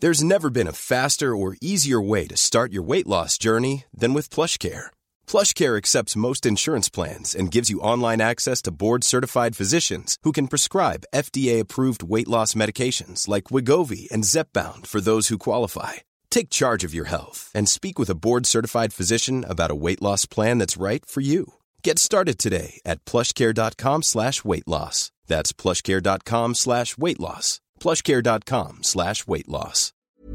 There's never been a faster or easier way to start your weight loss journey than with PlushCare. PlushCare accepts most insurance plans and gives you online access to board-certified physicians who can prescribe FDA-approved weight loss medications like Wegovy and Zepbound for those who qualify. Take charge of your health and speak with a board-certified physician about a weight loss plan that's right for you. Get started today at plushcare.com/weightloss. That's plushcare.com/weightloss. plushcare.com/weightloss.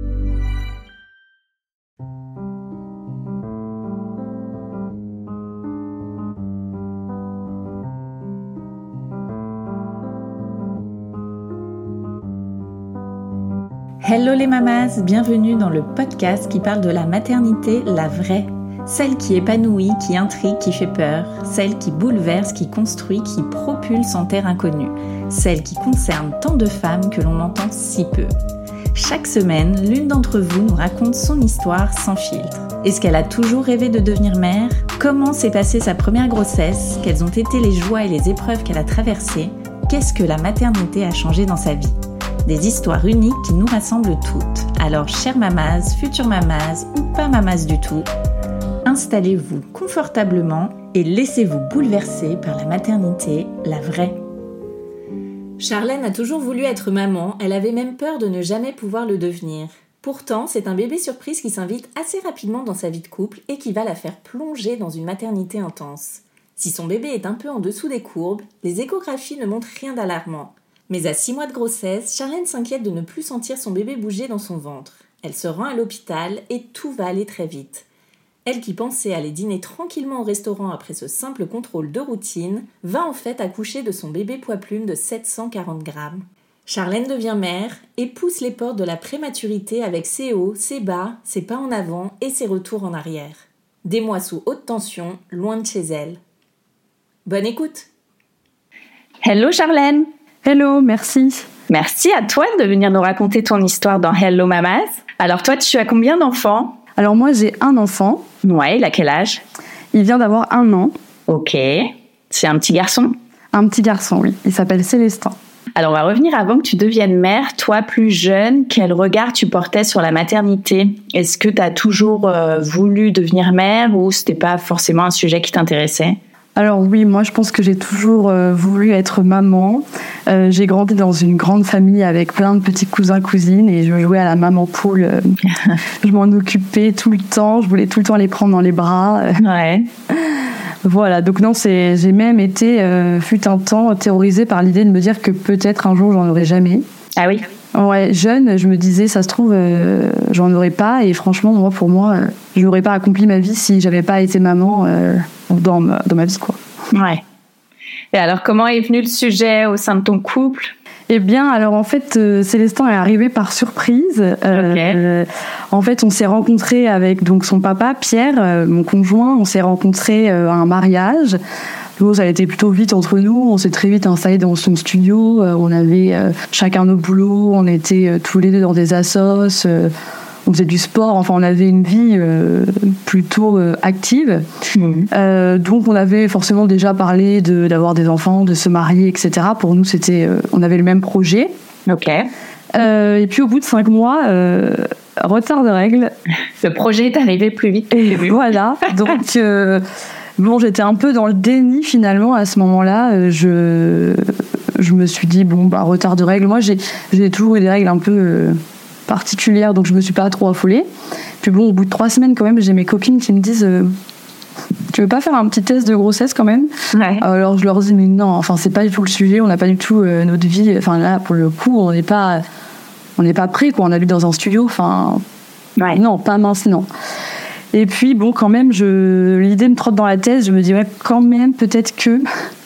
Hello les mamas, bienvenue dans le podcast qui parle de la maternité, la vraie. Celle qui épanouit, qui intrigue, qui fait peur. Celle qui bouleverse, qui construit, qui propulse en terre inconnue. Celle qui concerne tant de femmes que l'on entend si peu. Chaque semaine, l'une d'entre vous nous raconte son histoire sans filtre. Est-ce qu'elle a toujours rêvé de devenir mère ? Comment s'est passée sa première grossesse ? Quelles ont été les joies et les épreuves qu'elle a traversées ? Qu'est-ce que la maternité a changé dans sa vie ? Des histoires uniques qui nous rassemblent toutes. Alors, chères mamas, futures mamas ou pas mamas du tout, installez-vous confortablement et laissez-vous bouleverser par la maternité, la vraie. Charlène a toujours voulu être maman, elle avait même peur de ne jamais pouvoir le devenir. Pourtant, c'est un bébé surprise qui s'invite assez rapidement dans sa vie de couple et qui va la faire plonger dans une maternité intense. Si son bébé est un peu en dessous des courbes, les échographies ne montrent rien d'alarmant. Mais à 6 mois de grossesse, Charlène s'inquiète de ne plus sentir son bébé bouger dans son ventre. Elle se rend à l'hôpital et tout va aller très vite. Elle qui pensait aller dîner tranquillement au restaurant après ce simple contrôle de routine, va en fait accoucher de son bébé poids-plume de 740 grammes. Charlène devient mère et pousse les portes de la prématurité avec ses hauts, ses bas, ses pas en avant et ses retours en arrière. Des mois sous haute tension, loin de chez elle. Bonne écoute. Hello Charlène. Hello, merci. Merci à toi de venir nous raconter ton histoire dans Hello Mamas. Alors toi, tu as combien d'enfants ? Alors moi, j'ai un enfant. Ouais, il a quel âge ? Il vient d'avoir 1 an. Ok. C'est un petit garçon ? Un petit garçon, oui. Il s'appelle Célestin. Alors on va revenir avant que tu deviennes mère. Toi, plus jeune, quel regard tu portais sur la maternité ? Est-ce que tu as toujours voulu devenir mère ou c'était pas forcément un sujet qui t'intéressait ? Alors oui, moi je pense que j'ai toujours voulu être maman. J'ai grandi dans une grande famille avec plein de petits cousins, cousines et je jouais à la maman poule. Je m'en occupais tout le temps, je voulais tout le temps les prendre dans les bras. Ouais. Voilà, donc non, j'ai même été, fut un temps, terrorisée par l'idée de me dire que peut-être un jour j'en aurais jamais. Ah oui ? Ouais, jeune, je me disais, ça se trouve, j'en aurais pas. Et franchement, pour moi, je n'aurais pas accompli ma vie si j'avais pas été maman dans ma vie, quoi. Ouais. Et alors, comment est venu le sujet au sein de ton couple ? Eh bien, alors en fait, Célestin est arrivé par surprise. Okay. En fait, on s'est rencontrés avec donc son papa, Pierre, mon conjoint. On s'est rencontrés à un mariage. Nous, ça a été plutôt vite entre nous. On s'est très vite installés dans son studio. On avait chacun nos boulots. On était tous les deux dans des assos. On faisait du sport. Enfin, on avait une vie plutôt active. Donc, on avait forcément déjà parlé d'avoir des enfants, de se marier, etc. Pour nous, on avait le même projet. Ok. Et puis, au bout de 5 mois, retard de règles. Le projet est arrivé plus vite que prévu. Voilà. Donc... Bon, j'étais un peu dans le déni finalement à ce moment-là. Je me suis dit retard de règles. Moi, j'ai toujours eu des règles un peu particulières, donc je me suis pas trop affolée. Puis au bout de 3 semaines quand même, j'ai mes copines qui me disent tu veux pas faire un petit test de grossesse quand même ? Ouais. Alors je leur dis mais non, enfin c'est pas du tout le sujet. On n'a pas du tout notre vie. Enfin là pour le coup, on n'est pas prêts quoi. On a lu dans un studio. Enfin ouais. Non, pas maintenant. Et puis, quand même, l'idée me trotte dans la tête. Je me dis, ouais, quand même, peut-être que...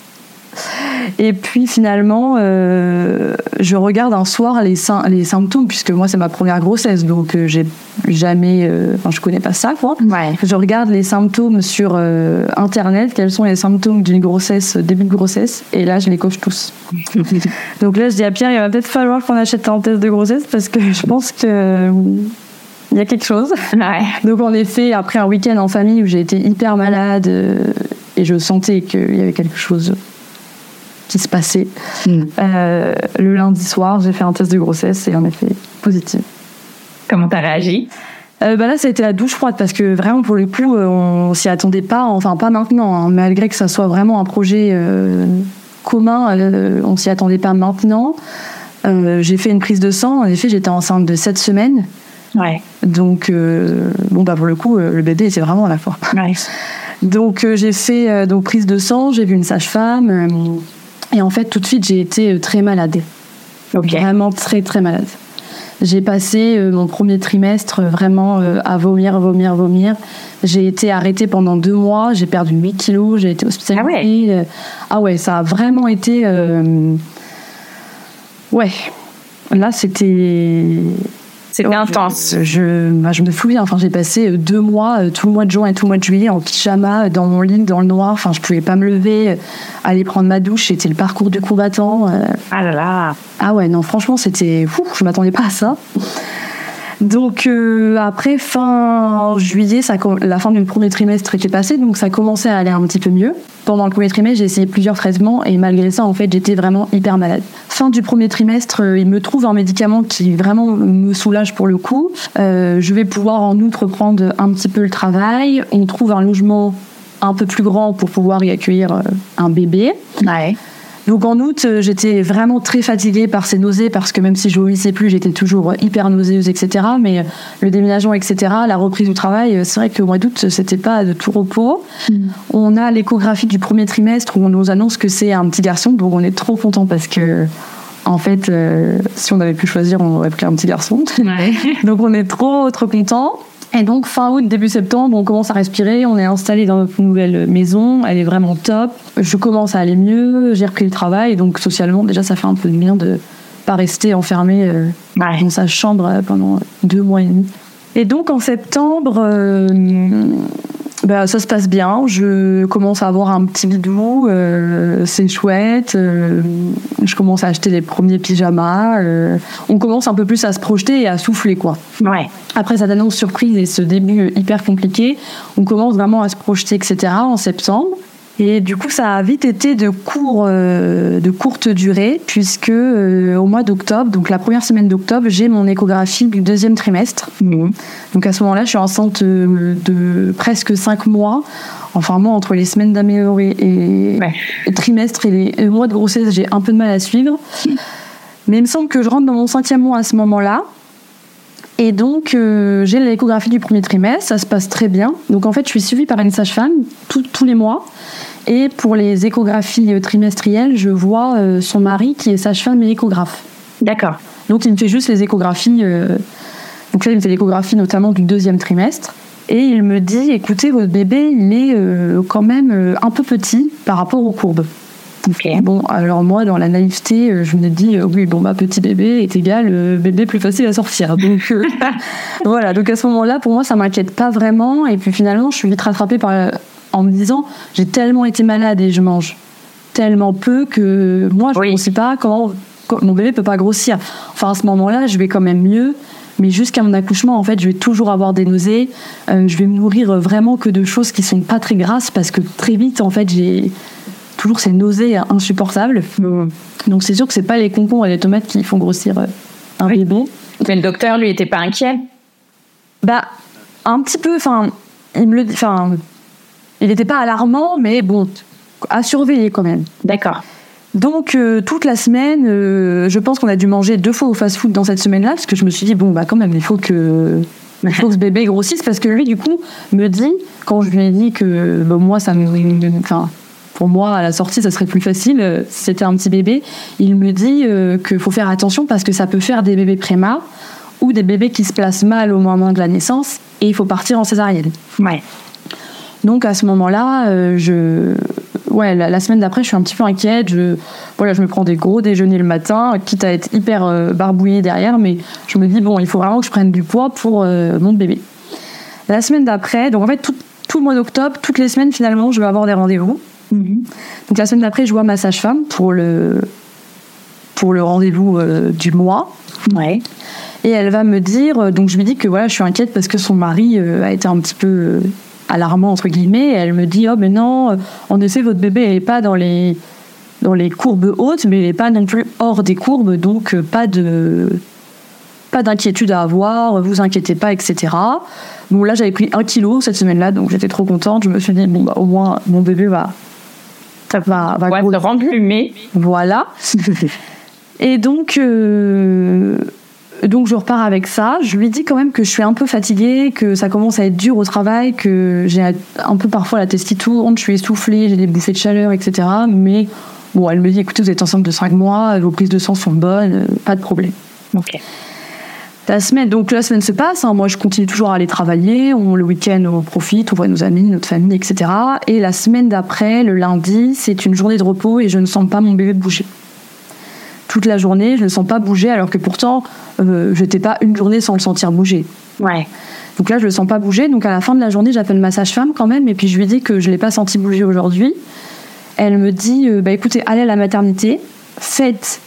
Et puis, finalement, je regarde un soir les symptômes, puisque moi, c'est ma première grossesse, donc j'ai jamais... je connais pas ça, quoi. Ouais. Je regarde les symptômes sur Internet, quels sont les symptômes d'une grossesse, début de grossesse, et là, je les coche tous. Donc là, je dis à Pierre, il va peut-être falloir qu'on achète un test de grossesse, parce que je pense que... il y a quelque chose. Ouais. Donc en effet, après un week-end en famille où j'ai été hyper malade et je sentais qu'il y avait quelque chose qui se passait, le lundi soir, j'ai fait un test de grossesse et en effet, positif. Comment t'as réagi? Là, ça a été la douche froide parce que vraiment, pour le coup, on s'y attendait pas. Enfin, pas maintenant, hein, malgré que ça soit vraiment un projet commun, on s'y attendait pas maintenant. J'ai fait une prise de sang. En effet, j'étais enceinte de 7 semaines. Ouais. Donc, pour le coup, le bébé était vraiment à la fois. Ouais. Donc, j'ai fait prise de sang. J'ai vu une sage-femme. Et en fait, tout de suite, j'ai été très malade. Ok. Vraiment très, très malade. J'ai passé mon premier trimestre vraiment à vomir. J'ai été arrêtée pendant 2 mois. J'ai perdu 8 kilos. J'ai été hospitalisée. Ah ouais, ça a vraiment été... Ouais. Là, c'était intense. Je me souviens, j'ai passé 2 mois, tout le mois de juin et tout le mois de juillet, en pyjama, dans mon lit, dans le noir. Enfin, je pouvais pas me lever, aller prendre ma douche. C'était le parcours du combattant. Ah là là. Ah ouais, non, franchement, c'était... je m'attendais pas à ça. Donc, après, fin juillet, la fin du premier trimestre était passée, donc ça commençait à aller un petit peu mieux. Pendant le premier trimestre, j'ai essayé plusieurs traitements et malgré ça, en fait, j'étais vraiment hyper malade. Fin du premier trimestre, il me trouve un médicament qui vraiment me soulage pour le coup. Je vais pouvoir en outre reprendre un petit peu le travail. On trouve un logement un peu plus grand pour pouvoir y accueillir un bébé. Ouais. Donc en août, j'étais vraiment très fatiguée par ces nausées parce que même si je vomissais plus, j'étais toujours hyper nauséeuse, etc. Mais le déménagement, etc., la reprise du travail, c'est vrai qu'au mois d'août, c'était pas de tout repos. On a l'échographie du premier trimestre où on nous annonce que c'est un petit garçon, donc on est trop contents parce que en fait, si on avait pu choisir, on aurait pris un petit garçon. Ouais. Donc on est trop contents. Et donc, fin août, début septembre, on commence à respirer. On est installé dans notre nouvelle maison. Elle est vraiment top. Je commence à aller mieux. J'ai repris le travail. Donc, socialement, déjà, ça fait un peu de bien de pas rester enfermé dans sa chambre pendant 2 mois et demi. Et donc, en septembre, ça se passe bien. Je commence à avoir un petit bidou. C'est chouette. Je commence à acheter les premiers pyjamas. On commence un peu plus à se projeter et à souffler, quoi. Ouais. Après cette annonce surprise et ce début hyper compliqué, on commence vraiment à se projeter, etc. en septembre. Et du coup, ça a vite été de courte durée, puisque au mois d'octobre, donc la première semaine d'octobre, j'ai mon échographie du 2e trimestre. Donc à ce moment-là, je suis enceinte de presque 5 mois. Enfin, moi, entre les semaines d'aménorrhée et le trimestre et les mois de grossesse, j'ai un peu de mal à suivre. Mais il me semble que je rentre dans mon 5e mois à ce moment-là. Et donc, j'ai l'échographie du premier trimestre, ça se passe très bien. Donc, en fait, je suis suivie par une sage-femme tous les mois. Et pour les échographies trimestrielles, je vois son mari qui est sage-femme et échographe. D'accord. Donc, il me fait juste les échographies. Donc là, il me fait l'échographie notamment du 2e trimestre. Et il me dit, écoutez, votre bébé, il est quand même un peu petit par rapport aux courbes. Okay. Bon, alors moi, dans la naïveté, je me dis, petit bébé est égal bébé plus facile à sortir. Donc voilà, donc à ce moment-là, pour moi, ça m'inquiète pas vraiment. Et puis finalement, je suis vite rattrapée en me disant, j'ai tellement été malade et je mange tellement peu que moi, je ne sais pas comment mon bébé peut pas grossir. Enfin, à ce moment-là, je vais quand même mieux. Mais jusqu'à mon accouchement, en fait, je vais toujours avoir des nausées. Je vais me nourrir vraiment que de choses qui sont pas très grasses parce que très vite, en fait, j'ai toujours ces nausées insupportables. Donc c'est sûr que c'est pas les concombres et les tomates qui font grossir un bébé. Mais le docteur, lui, était pas inquiet? Un petit peu. Il me le dit. Il n'était pas alarmant, mais bon, à surveiller quand même. D'accord. Donc toute la semaine, je pense qu'on a dû manger 2 fois au fast-food dans cette semaine-là, parce que je me suis dit quand même, il faut que ce bébé grossisse, parce que lui, du coup, me dit, quand je lui ai dit que moi, pour moi, à la sortie, ça serait plus facile si c'était un petit bébé. Il me dit qu'il faut faire attention parce que ça peut faire des bébés préma ou des bébés qui se placent mal au moment de la naissance et il faut partir en césarienne. Ouais. Donc à ce moment-là, la semaine d'après, je suis un petit peu inquiète. Je me prends des gros déjeuners le matin, quitte à être hyper barbouillée derrière, mais je me dis il faut vraiment que je prenne du poids pour mon bébé. La semaine d'après, donc en fait tout le mois d'octobre, toutes les semaines finalement, je vais avoir des rendez-vous. Donc la semaine d'après, je vois ma sage-femme pour le rendez-vous du mois. Ouais. Et elle va me dire, donc je lui dis que je suis inquiète parce que son mari a été un petit peu alarmant entre guillemets. Et elle me dit mais non, en effet votre bébé n'est pas dans les courbes hautes, mais il n'est pas non plus hors des courbes, donc pas de pas d'inquiétude à avoir, vous inquiétez pas, etc. Bon, là, j'avais pris 1 kilo cette semaine-là, donc j'étais trop contente. Je me suis dit, bon, bah, au moins, mon bébé va le rendre plumé. Voilà. Et donc, je repars avec ça. Je lui dis quand même que je suis un peu fatiguée, que ça commence à être dur au travail, que j'ai un peu parfois la tête qui tourne, je suis essoufflée, j'ai des bouffées de chaleur, etc. Mais bon, elle me dit, écoutez, vous êtes enceinte de 5 mois, vos prises de sang sont bonnes, pas de problème. Ok. La semaine se passe, moi je continue toujours à aller travailler, le week-end on profite, on voit nos amis, notre famille, etc. Et la semaine d'après, le lundi, c'est une journée de repos et je ne sens pas mon bébé bouger. Toute la journée, je ne le sens pas bouger, alors que pourtant, je n'étais pas une journée sans le sentir bouger. Ouais. Donc là, je ne le sens pas bouger. Donc à la fin de la journée, j'appelle ma sage-femme quand même, et puis je lui dis que je ne l'ai pas senti bouger aujourd'hui. Elle me dit, écoutez, allez à la maternité, faites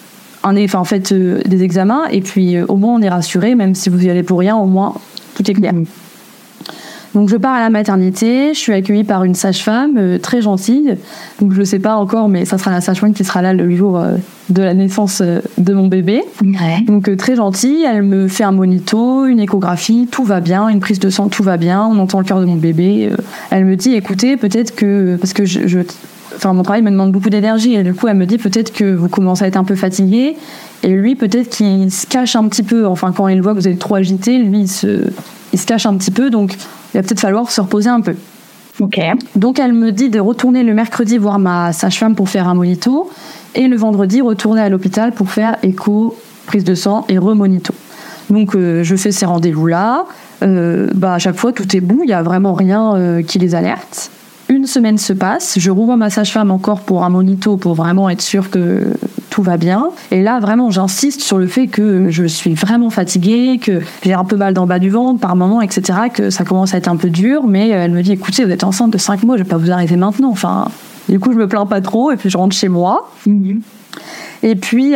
des examens, et puis au moins on est rassuré, même si vous y allez pour rien, au moins tout est clair. Donc je pars à la maternité, je suis accueillie par une sage-femme très gentille, donc je ne sais pas encore, mais ça sera la sage-femme qui sera là le jour de la naissance de mon bébé. Ouais. Donc très gentille, elle me fait un monito, une échographie, tout va bien, une prise de sang, tout va bien, on entend le cœur de mon bébé. Elle me dit, écoutez, peut-être que, parce que mon travail me demande beaucoup d'énergie, et du coup elle me dit peut-être que vous commencez à être un peu fatigué, et lui peut-être qu'il se cache un petit peu, quand il voit que vous êtes trop agité, lui il se cache un petit peu, donc il va peut-être falloir se reposer un peu. Ok. Donc elle me dit de retourner le mercredi voir ma sage-femme pour faire un monito, et le vendredi retourner à l'hôpital pour faire écho, prise de sang et remonito. Donc je fais ces rendez-vous-là, à chaque fois tout est bon, il n'y a vraiment rien qui les alerte. Une semaine se passe, je revois ma sage-femme encore pour un monito pour vraiment être sûre que tout va bien. Et là, vraiment, j'insiste sur le fait que je suis vraiment fatiguée, que j'ai un peu mal dans le bas du ventre par moment, etc., que ça commence à être un peu dur. Mais elle me dit, écoutez, vous êtes enceinte de 5 mois, je ne vais pas vous arrêter maintenant. Du coup, je me plains pas trop et puis je rentre chez moi. Mm-hmm. Et puis,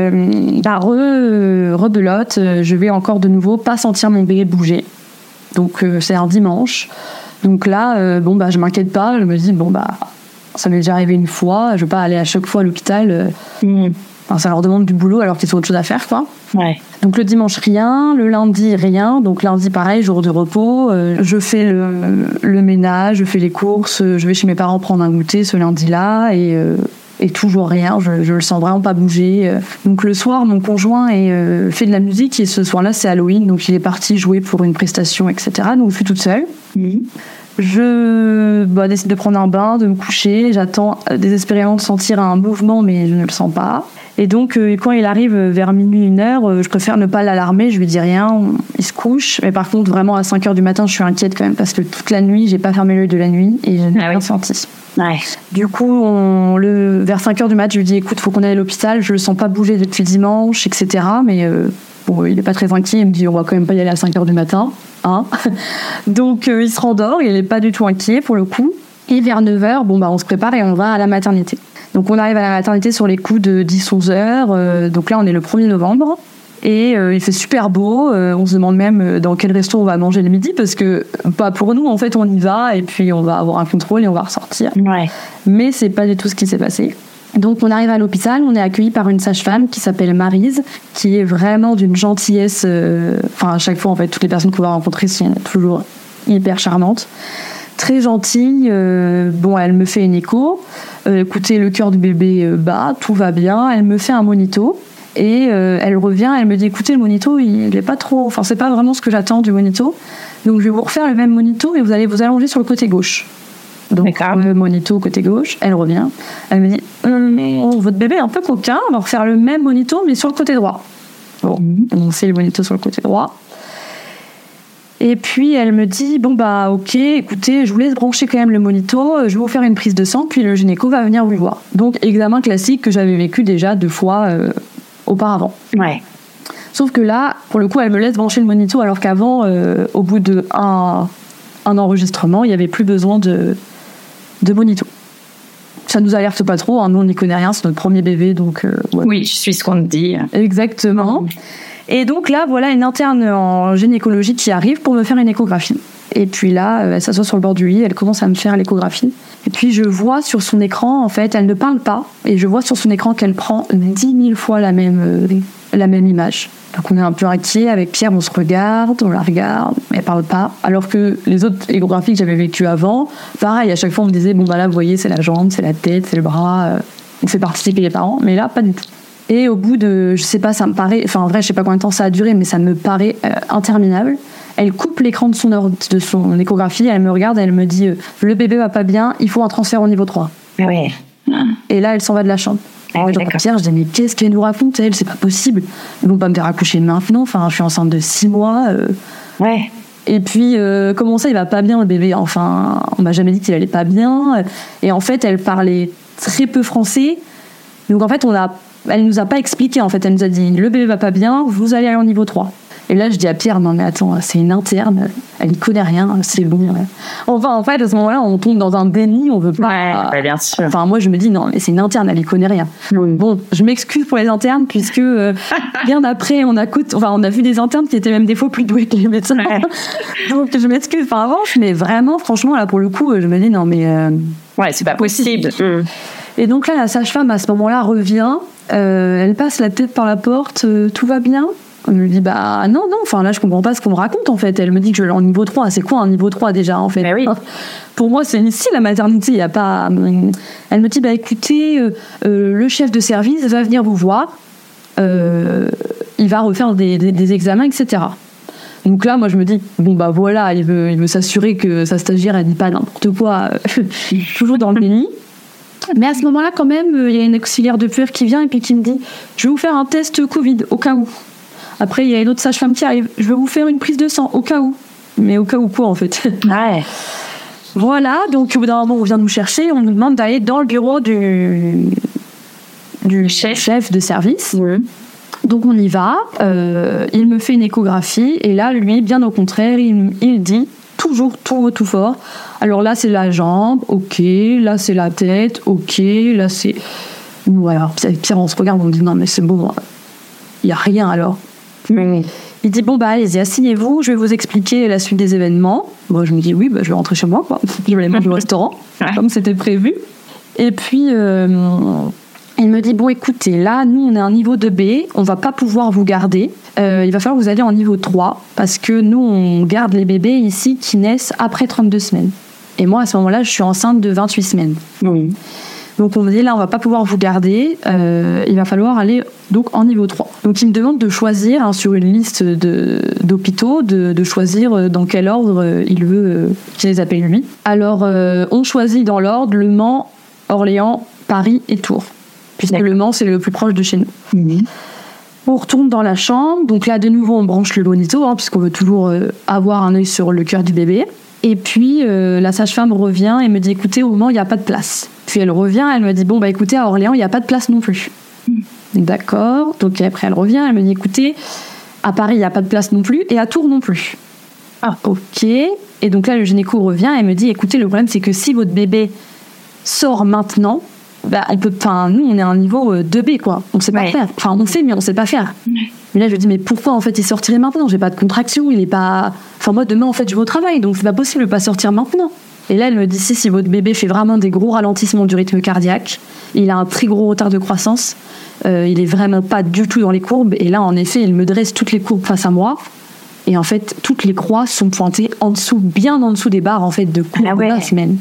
rebelote, je vais encore de nouveau pas sentir mon bébé bouger. Donc, c'est un dimanche. Donc là, je m'inquiète pas. Je me dis, ça m'est déjà arrivé une fois. Je vais pas aller à chaque fois à l'hôpital. Ça leur demande du boulot alors qu'ils ont autre chose à faire, quoi. Ouais. Donc le dimanche, rien. Le lundi, rien. Donc lundi, pareil, jour de repos. Je fais le ménage, je fais les courses. Je vais chez mes parents prendre un goûter ce lundi-là. Et toujours rien. Je le sens vraiment pas bouger. Donc le soir, mon conjoint fait de la musique. Et ce soir-là, c'est Halloween. Donc il est parti jouer pour une prestation, etc. Donc je suis toute seule. Je décide de prendre un bain, de me coucher. J'attends désespérément de sentir un mouvement, mais je ne le sens pas. Et donc, quand il arrive vers minuit, 1h, je préfère ne pas l'alarmer. Je lui dis rien, il se couche. Mais par contre, vraiment, à 5h du matin, je suis inquiète quand même parce que toute la nuit, j'ai pas fermé l'œil de la nuit et je n'ai rien senti. Ouais. Du coup, vers 5h du mat, je lui dis, écoute, faut qu'on aille à l'hôpital. Je le sens pas bouger depuis dimanche, etc. Mais il est pas très inquiet. Il me dit, on va quand même pas y aller à 5h du matin. Donc il se rendort, il n'est pas du tout inquiet pour le coup. Et vers 9h, on se prépare et on va à la maternité. Donc on arrive à la maternité sur les coups de 10-11 heures. Donc là on est le 1er novembre et il fait super beau. On se demande même dans quel resto on va manger le midi parce que pas pour nous en fait, on y va et puis on va avoir un contrôle et on va ressortir. Ouais. Mais c'est pas du tout ce qui s'est passé. Donc on arrive à l'hôpital, on est accueilli par une sage-femme qui s'appelle Maryse, qui est vraiment d'une gentillesse. À chaque fois en fait, toutes les personnes qu'on va rencontrer sont toujours hyper charmantes, très gentilles. Elle me fait une écho. Écoutez, le cœur du bébé bat, tout va bien. Elle me fait un monito et elle revient, elle me dit écoutez, le monito il est pas trop, c'est pas vraiment ce que j'attends du monito. Donc je vais vous refaire le même monito et vous allez vous allonger sur le côté gauche. Donc, le monito côté gauche, elle revient. Elle me dit votre bébé est un peu coquin, on va refaire le même monito, mais sur le côté droit. Bon, on fait le monito sur le côté droit. Et puis, elle me dit ok, écoutez, je vous laisse brancher quand même le monito, je vais vous faire une prise de sang, puis le gynéco va venir vous voir. Donc, examen classique que j'avais vécu déjà 2 fois auparavant. Ouais. Sauf que là, pour le coup, elle me laisse brancher le monito, alors qu'avant, au bout d'un enregistrement, il n'y avait plus besoin de monito. Ça nous alerte pas trop, nous on n'y connaît rien, c'est notre premier bébé, donc... Oui, je suis ce qu'on te dit. Exactement. Et donc là, voilà une interne en gynécologie qui arrive pour me faire une échographie. Et puis là, elle s'assoit sur le bord du lit, elle commence à me faire l'échographie. Et puis je vois sur son écran, en fait, elle ne parle pas. Et je vois sur son écran qu'elle prend 10 000 fois la même image. Donc on est un peu inquiet avec Pierre, on se regarde, on la regarde, elle parle pas. Alors que les autres échographies que j'avais vécues avant, pareil, à chaque fois on me disait, bon bah là vous voyez c'est la jambe, c'est la tête, c'est le bras, on fait participer les parents, mais là pas du tout. Et au bout de, je sais pas, ça me paraît, enfin en vrai je sais pas combien de temps ça a duré, mais ça me paraît interminable. Elle coupe l'écran de son échographie, elle me regarde et elle me dit, le bébé va pas bien, il faut un transfert au niveau 3. Ouais. Et là elle s'en va de la chambre. Ah, Pierre, je dis mais qu'est-ce qu'elle nous raconte elle, c'est pas possible. Ils vont pas me faire accoucher maintenant, enfin je suis enceinte de 6 mois. Ouais. Et puis comment ça il va pas bien le bébé, enfin on m'a jamais dit qu'il allait pas bien. Et en fait elle parlait très peu français, donc en fait elle nous a pas expliqué, en fait elle nous a dit le bébé va pas bien, vous allez aller au niveau 3. Et là, je dis à Pierre, non mais attends, c'est une interne, elle y connaît rien, c'est bon. Enfin, en fait, à ce moment-là, on tombe dans un déni, on veut pas... Ouais, bien sûr. Enfin, moi, je me dis, non, mais c'est une interne, elle y connaît rien. Bon, je m'excuse pour les internes, puisque bien après, on a vu des internes qui étaient même des fois plus doués que les médecins. Ouais. Donc, je m'excuse par avance, mais vraiment, franchement, là, pour le coup, je me dis, non mais... ouais, c'est pas possible. Et donc là, la sage-femme, à ce moment-là, revient, elle passe la tête par la porte, tout va bien ? On me dit bah non, enfin là je comprends pas ce qu'on me raconte en fait. Elle me dit que je vais en niveau 3. C'est quoi un niveau 3 déjà en fait? Oui. Pour moi c'est ici la maternité, il y a pas. Elle me dit bah écoutez, le chef de service va venir vous voir, il va refaire des examens, etc. Donc là moi je me dis bon bah voilà, il veut s'assurer que sa stagiaire elle dit pas n'importe quoi, toujours dans le déni. Mais à ce moment-là quand même il y a une auxiliaire de puère qui vient et puis qui me dit je vais vous faire un test Covid au cas où. Après, il y a une autre sage-femme qui arrive. Je vais vous faire une prise de sang, au cas où. Mais au cas où quoi, en fait? Ouais. Voilà, donc au bout d'un moment, on vient nous chercher. On nous demande d'aller dans le bureau du chef de service. Oui. Donc on y va. Il me fait une échographie. Et là, lui, bien au contraire, il dit toujours tout fort. Alors là, c'est la jambe. OK. Là, c'est la tête. OK. Là, c'est... Voilà. Pierre, on se regarde, on dit non, mais c'est bon. Il n'y a rien alors. Il dit bon bah allez-y, asseyez-vous, je vais vous expliquer la suite des événements. Moi je me dis oui, bah, je vais rentrer chez moi quoi. Je vais aller manger au restaurant comme c'était prévu. Et puis il me dit bon écoutez, là nous on est à un niveau 2B, on va pas pouvoir vous garder. Il va falloir que vous alliez en niveau 3 parce que nous on garde les bébés ici qui naissent après 32 semaines. Et moi à ce moment-là je suis enceinte de 28 semaines. Oui. Donc on me dit là on va pas pouvoir vous garder, il va falloir aller donc en niveau 3. Donc il me demande de choisir sur une liste d'hôpitaux, de choisir dans quel ordre il veut qu'il les appelle lui. Alors on choisit dans l'ordre Le Mans, Orléans, Paris et Tours, puisque Le Mans c'est le plus proche de chez nous. Mmh. On retourne dans la chambre, donc là de nouveau on branche le bonito, puisqu'on veut toujours avoir un œil sur le cœur du bébé. Et puis la sage-femme revient et me dit écoutez au Mans il n'y a pas de place. Puis elle revient, elle me dit bon bah écoutez à Orléans il n'y a pas de place non plus. D'accord. Donc après elle revient, elle me dit écoutez à Paris il n'y a pas de place non plus et à Tours non plus. Ah ok. Et donc là le gynéco revient et me dit écoutez le problème c'est que si votre bébé sort maintenant, bah nous on est à un niveau 2B quoi. On sait pas faire. Enfin on sait mais on sait pas faire. Mais là je lui dis mais pourquoi en fait il sortirait maintenant? J'ai pas de contraction, il est pas. Enfin moi demain en fait je vais au travail donc c'est pas possible de pas sortir maintenant. Et là, elle me dit si votre bébé fait vraiment des gros ralentissements du rythme cardiaque, il a un très gros retard de croissance, il est vraiment pas du tout dans les courbes. Et là, en effet, il me dresse toutes les courbes face à moi. Et en fait, toutes les croix sont pointées en dessous, bien en dessous des barres en fait de courbes de la semaine.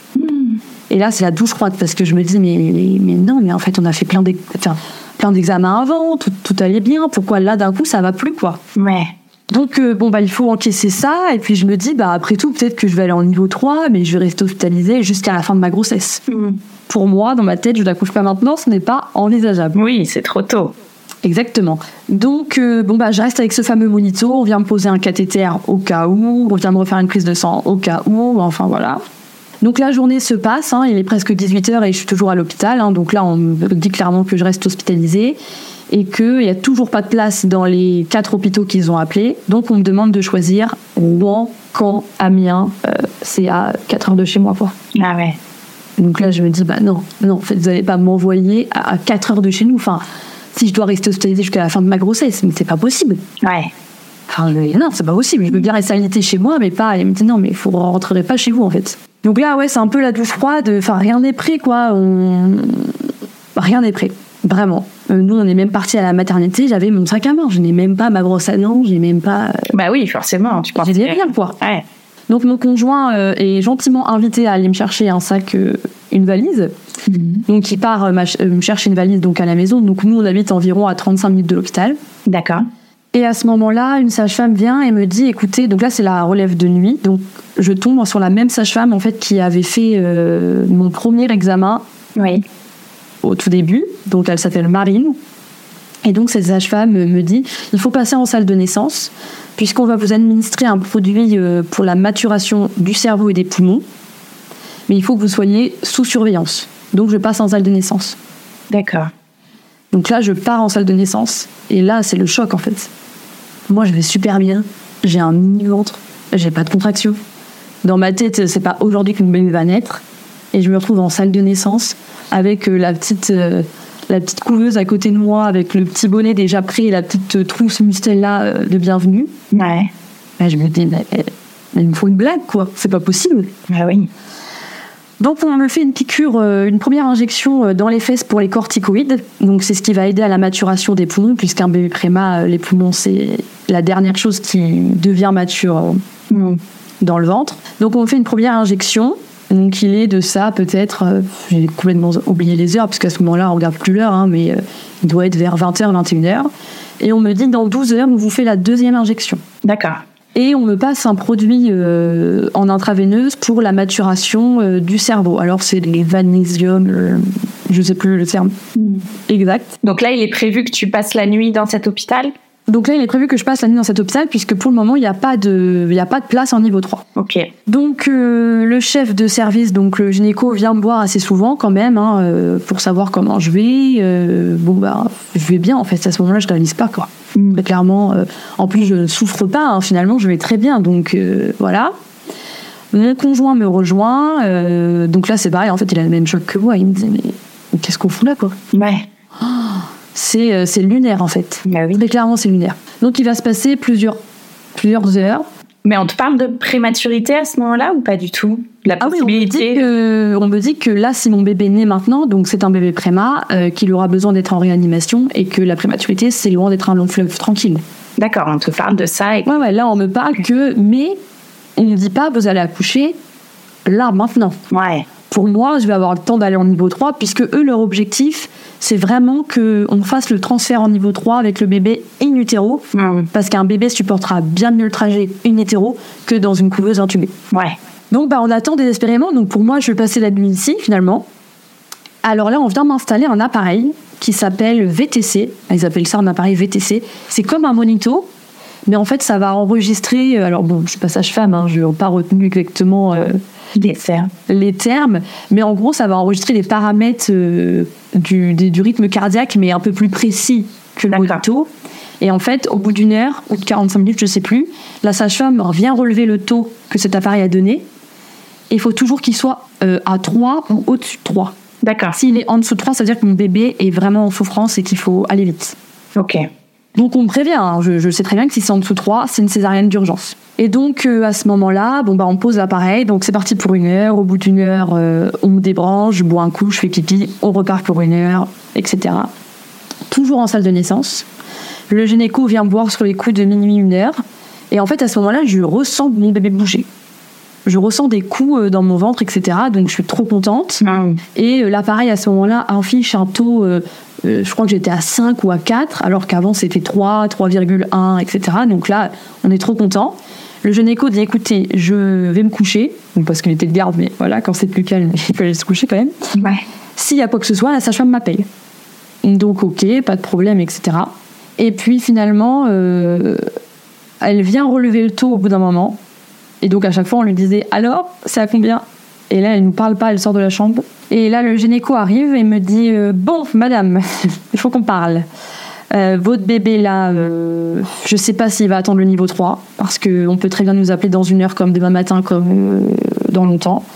Et là, c'est la douche froide parce que je me dis mais non, mais en fait, on a fait plein d'examens avant, tout allait bien. Pourquoi là, d'un coup, ça va plus quoi? Ouais. Donc il faut encaisser ça et puis je me dis après tout peut-être que je vais aller en niveau 3 mais je vais rester hospitalisée jusqu'à la fin de ma grossesse. Pour moi dans ma tête je n'accouche pas maintenant, ce n'est pas envisageable. Oui, c'est trop tôt. Exactement. Donc je reste avec ce fameux monito, on vient me poser un cathéter au cas où, on vient me refaire une prise de sang au cas où, enfin voilà. Donc la journée se passe, il est presque 18h et je suis toujours à l'hôpital, donc là on me dit clairement que je reste hospitalisée. Et qu'il n'y a toujours pas de place dans les 4 hôpitaux qu'ils ont appelés. Donc, on me demande de choisir Rouen, Caen, Amiens. C'est à 4 heures de chez moi, quoi. Ah ouais. Donc là, je me dis, non, en fait, vous n'allez pas m'envoyer à 4 heures de chez nous. Enfin, si je dois rester hospitalisée jusqu'à la fin de ma grossesse, mais c'est pas possible. Ouais. Enfin, non, c'est pas possible. Je veux bien rester alitée chez moi, mais pas. Elle me dit non, mais vous rentrerez pas chez vous en fait. Donc là, ouais, c'est un peu la douche froide. Enfin, rien n'est prêt, quoi. Rien n'est prêt, vraiment. Nous, on est même partis à la maternité. J'avais mon sac à main. Je n'ai même pas ma brosse à dents. J'ai même pas. Bah oui, forcément. Tu penses. J'ai des rien, quoi. Ouais. Donc mon conjoint est gentiment invité à aller me chercher un sac, une valise. Donc il part me chercher une valise donc à la maison. Donc nous, on habite environ à 35 minutes de l'hôpital. D'accord. Et à ce moment-là, une sage-femme vient et me dit, écoutez, donc là c'est la relève de nuit, donc je tombe sur la même sage-femme en fait qui avait fait mon premier examen au tout début, donc elle s'appelle Marine. Et donc cette sage-femme me dit, il faut passer en salle de naissance, puisqu'on va vous administrer un produit pour la maturation du cerveau et des poumons, mais il faut que vous soyez sous surveillance. Donc je passe en salle de naissance. D'accord. Donc là, je pars en salle de naissance, et là c'est le choc en fait. Moi, je vais super bien. J'ai un mini-ventre. J'ai pas de contraction. Dans ma tête, c'est pas aujourd'hui que mon bébé va naître. Et je me retrouve en salle de naissance avec la petite couveuse à côté de moi, avec le petit bonnet déjà pris et la petite trousse Mustela de bienvenue. Ouais. Là, je me dis, il me faut une blague, quoi. C'est pas possible. Ah oui. Donc, on me fait une piqûre, une première injection dans les fesses pour les corticoïdes. Donc, c'est ce qui va aider à la maturation des poumons, puisqu'un bébé préma, les poumons, c'est la dernière chose qui devient mature dans le ventre. Donc, on me fait une première injection. Donc, il est de ça, peut-être, j'ai complètement oublié les heures, parce qu'à ce moment-là, on regarde plus l'heure, mais il doit être vers 20h, 21h. Et on me dit, dans 12 heures, on vous fait la deuxième injection. D'accord. Et on me passe un produit en intraveineuse pour la maturation du cerveau. Alors, c'est les magnésium, je ne sais plus le terme exact. Donc là, il est prévu que tu passes la nuit dans cet hôpital ? Donc là, il est prévu que je passe la nuit dans cet hôpital, puisque pour le moment, il n'y a pas de place en niveau 3. Ok. Donc, le chef de service, donc le gynéco, vient me voir assez souvent quand même, pour savoir comment je vais. Je vais bien, en fait. À ce moment-là, je ne réalise pas, quoi. Mais clairement, en plus, je ne souffre pas. Finalement, je vais très bien. Donc, voilà. Mon conjoint me rejoint. Donc là, c'est pareil. En fait, il a le même choc que moi. Il me dit, mais qu'est-ce qu'on fout là, quoi ? Ouais. C'est lunaire, en fait. Bah oui. Mais clairement, c'est lunaire. Donc, il va se passer plusieurs heures. Mais on te parle de prématurité à ce moment-là ou pas du tout ? La possibilité. On me dit que là, si mon bébé naît maintenant, donc c'est un bébé préma, qu'il aura besoin d'être en réanimation et que la prématurité, c'est loin d'être un long fleuve tranquille. D'accord, on te parle de ça. Ouais, là, on me parle mais on ne dit pas, vous allez accoucher là, maintenant. Ouais. Pour moi, je vais avoir le temps d'aller en niveau 3, puisque eux, leur objectif, c'est vraiment qu'on fasse le transfert en niveau 3 avec le bébé in utero, parce qu'un bébé supportera bien mieux le trajet in utero que dans une couveuse intubée. Ouais. Donc, on attend désespérément. Donc, pour moi, je vais passer la nuit ici, finalement. Alors là, on vient m'installer un appareil qui s'appelle VTC. Ils appellent ça un appareil VTC. C'est comme un monito, mais en fait, ça va enregistrer... Alors bon, je suis pas sage-femme, je n'ai pas retenu exactement... les termes, mais en gros ça va enregistrer les paramètres du rythme cardiaque, mais un peu plus précis que le monito. Et en fait, au bout d'une heure ou de 45 minutes, je sais plus, la sage-femme vient relever le taux que cet appareil a donné, et il faut toujours qu'il soit à 3 ou au-dessus de 3. D'accord. S'il est en dessous de 3, ça veut dire que mon bébé est vraiment en souffrance et qu'il faut aller vite. Ok. Donc on me prévient, je sais très bien que si c'est en dessous de 3, c'est une césarienne d'urgence. Et donc à ce moment-là, on pose l'appareil, donc c'est parti pour 1 heure. Au bout d'1 heure, on me débranche, je bois un coup, je fais pipi, on repart pour 1 heure, etc. Toujours en salle de naissance. Le gynéco vient me voir sur les coups de minuit, 1 heure. Et en fait, à ce moment-là, je ressens mon bébé bouger. Je ressens des coups dans mon ventre, etc. Donc je suis trop contente. Et l'appareil, à ce moment-là, affiche un taux... je crois que j'étais à 5 ou à 4, alors qu'avant c'était 3, 3,1, etc. Donc là, on est trop content. Le gynéco dit, écoutez, je vais me coucher, parce qu'il était de garde, mais voilà, quand c'est plus calme, il faut aller se coucher quand même. Ouais. S'il y a quoi que ce soit, la sage-femme m'appelle. Donc ok, pas de problème, etc. Et puis finalement, elle vient relever le taux au bout d'un moment. Et donc à chaque fois, on lui disait, alors, c'est à combien ? Et là, elle ne nous parle pas, elle sort de la chambre. Et là, le gynéco arrive et me dit, bon, madame, il faut qu'on parle. Votre bébé, là, je ne sais pas s'il va attendre le niveau 3, parce qu'on peut très bien nous appeler dans 1 heure, comme demain matin, comme dans longtemps.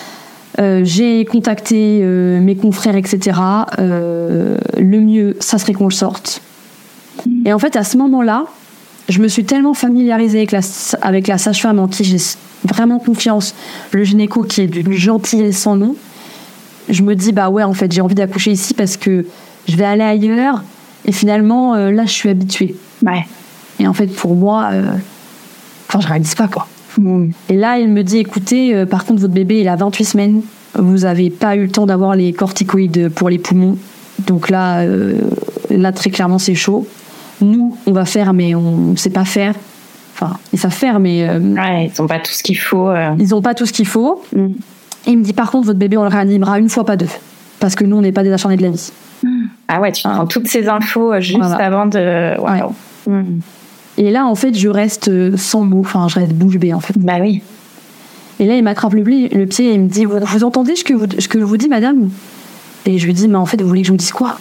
J'ai contacté mes confrères, etc. Le mieux, ça serait qu'on le sorte. Et en fait, à ce moment-là, je me suis tellement familiarisée avec la sage-femme en qui j'ai vraiment confiance, le gynéco qui est d'une gentillesse sans nom. Je me dis, bah ouais, en fait, j'ai envie d'accoucher ici parce que je vais aller ailleurs. Et finalement, là, je suis habituée. Ouais. Et en fait, pour moi, je réalise pas, quoi. Et là, il me dit, écoutez, par contre, votre bébé, il a 28 semaines. Vous n'avez pas eu le temps d'avoir les corticoïdes pour les poumons. Donc là, très clairement, c'est chaud. Nous, on va faire, mais on ne sait pas faire. Enfin, ils savent faire, mais... ouais, ils n'ont pas tout ce qu'il faut. Ils n'ont pas tout ce qu'il faut. Et il me dit, par contre, votre bébé, on le réanimera une fois, pas deux. Parce que nous, on n'est pas des acharnés de la vie. Ah ouais, tu prends toutes ces infos juste avant de... Wow. Ouais. Et là, en fait, je reste sans mots. Enfin, je reste bouche bée, en fait. Bah oui. Et là, il m'attrape le pied et il me dit, vous entendez ce que je vous dis, madame? Et je lui dis, mais en fait, vous voulez que je vous dise quoi?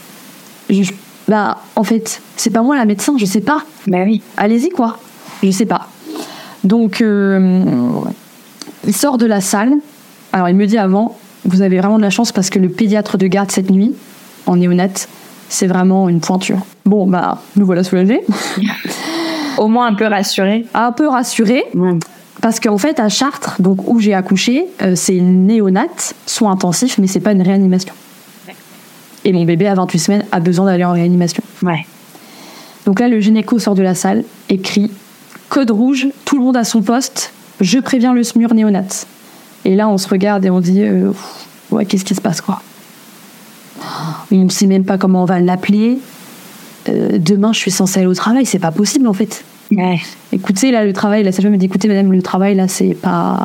Bah, en fait, c'est pas moi la médecin, je sais pas. Bah oui. Allez-y, quoi. Je sais pas. Donc, il sort de la salle. Alors, il me dit avant, vous avez vraiment de la chance parce que le pédiatre de garde cette nuit, en néonate, c'est vraiment une pointure. Bon, bah, nous voilà soulagés. Au moins un peu rassurés. Un peu rassurés. Parce qu'en fait, à Chartres, donc où j'ai accouché, c'est une néonate, soins intensifs, mais c'est pas une réanimation. Et mon bébé à 28 semaines a besoin d'aller en réanimation. Ouais. Donc là, le gynéco sort de la salle et crie « Code rouge, tout le monde à son poste, je préviens le SMUR néonate ». Et là, on se regarde et on dit « Ouais, qu'est-ce qui se passe, quoi ?» On ne sait même pas comment on va l'appeler. Demain, je suis censée aller au travail, c'est pas possible, en fait. Ouais. Écoutez, là, le travail, la sage-femme me dit « Écoutez, madame, le travail, là, c'est pas...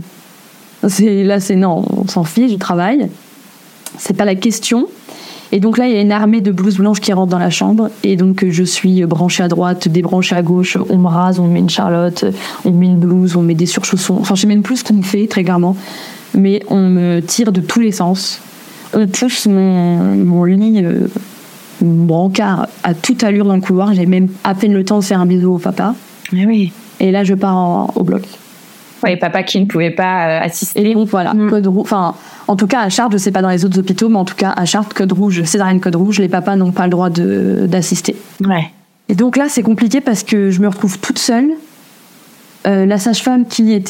c'est non, on s'en fiche du travail. C'est pas la question. » Et donc là, il y a une armée de blouses blanches qui rentre dans la chambre. Et donc, je suis branchée à droite, débranchée à gauche. On me rase, on me met une charlotte, on me met une blouse, on me met des surchaussons. Enfin, je sais même plus ce qu'on me fait, très clairement. Mais on me tire de tous les sens. On pousse mon lit, mon brancard à toute allure dans le couloir. J'ai même à peine le temps de faire un bisou au papa. Mais oui. Et là, je pars au bloc. Ouais, papa qui ne pouvait pas assister. Et donc, voilà, code rouge. Enfin, en tout cas, à Chartres, je sais pas dans les autres hôpitaux, mais en tout cas, à Chartres, code rouge, césarienne code rouge, les papas n'ont pas le droit d'assister. Ouais. Et donc là, c'est compliqué parce que je me retrouve toute seule. La sage-femme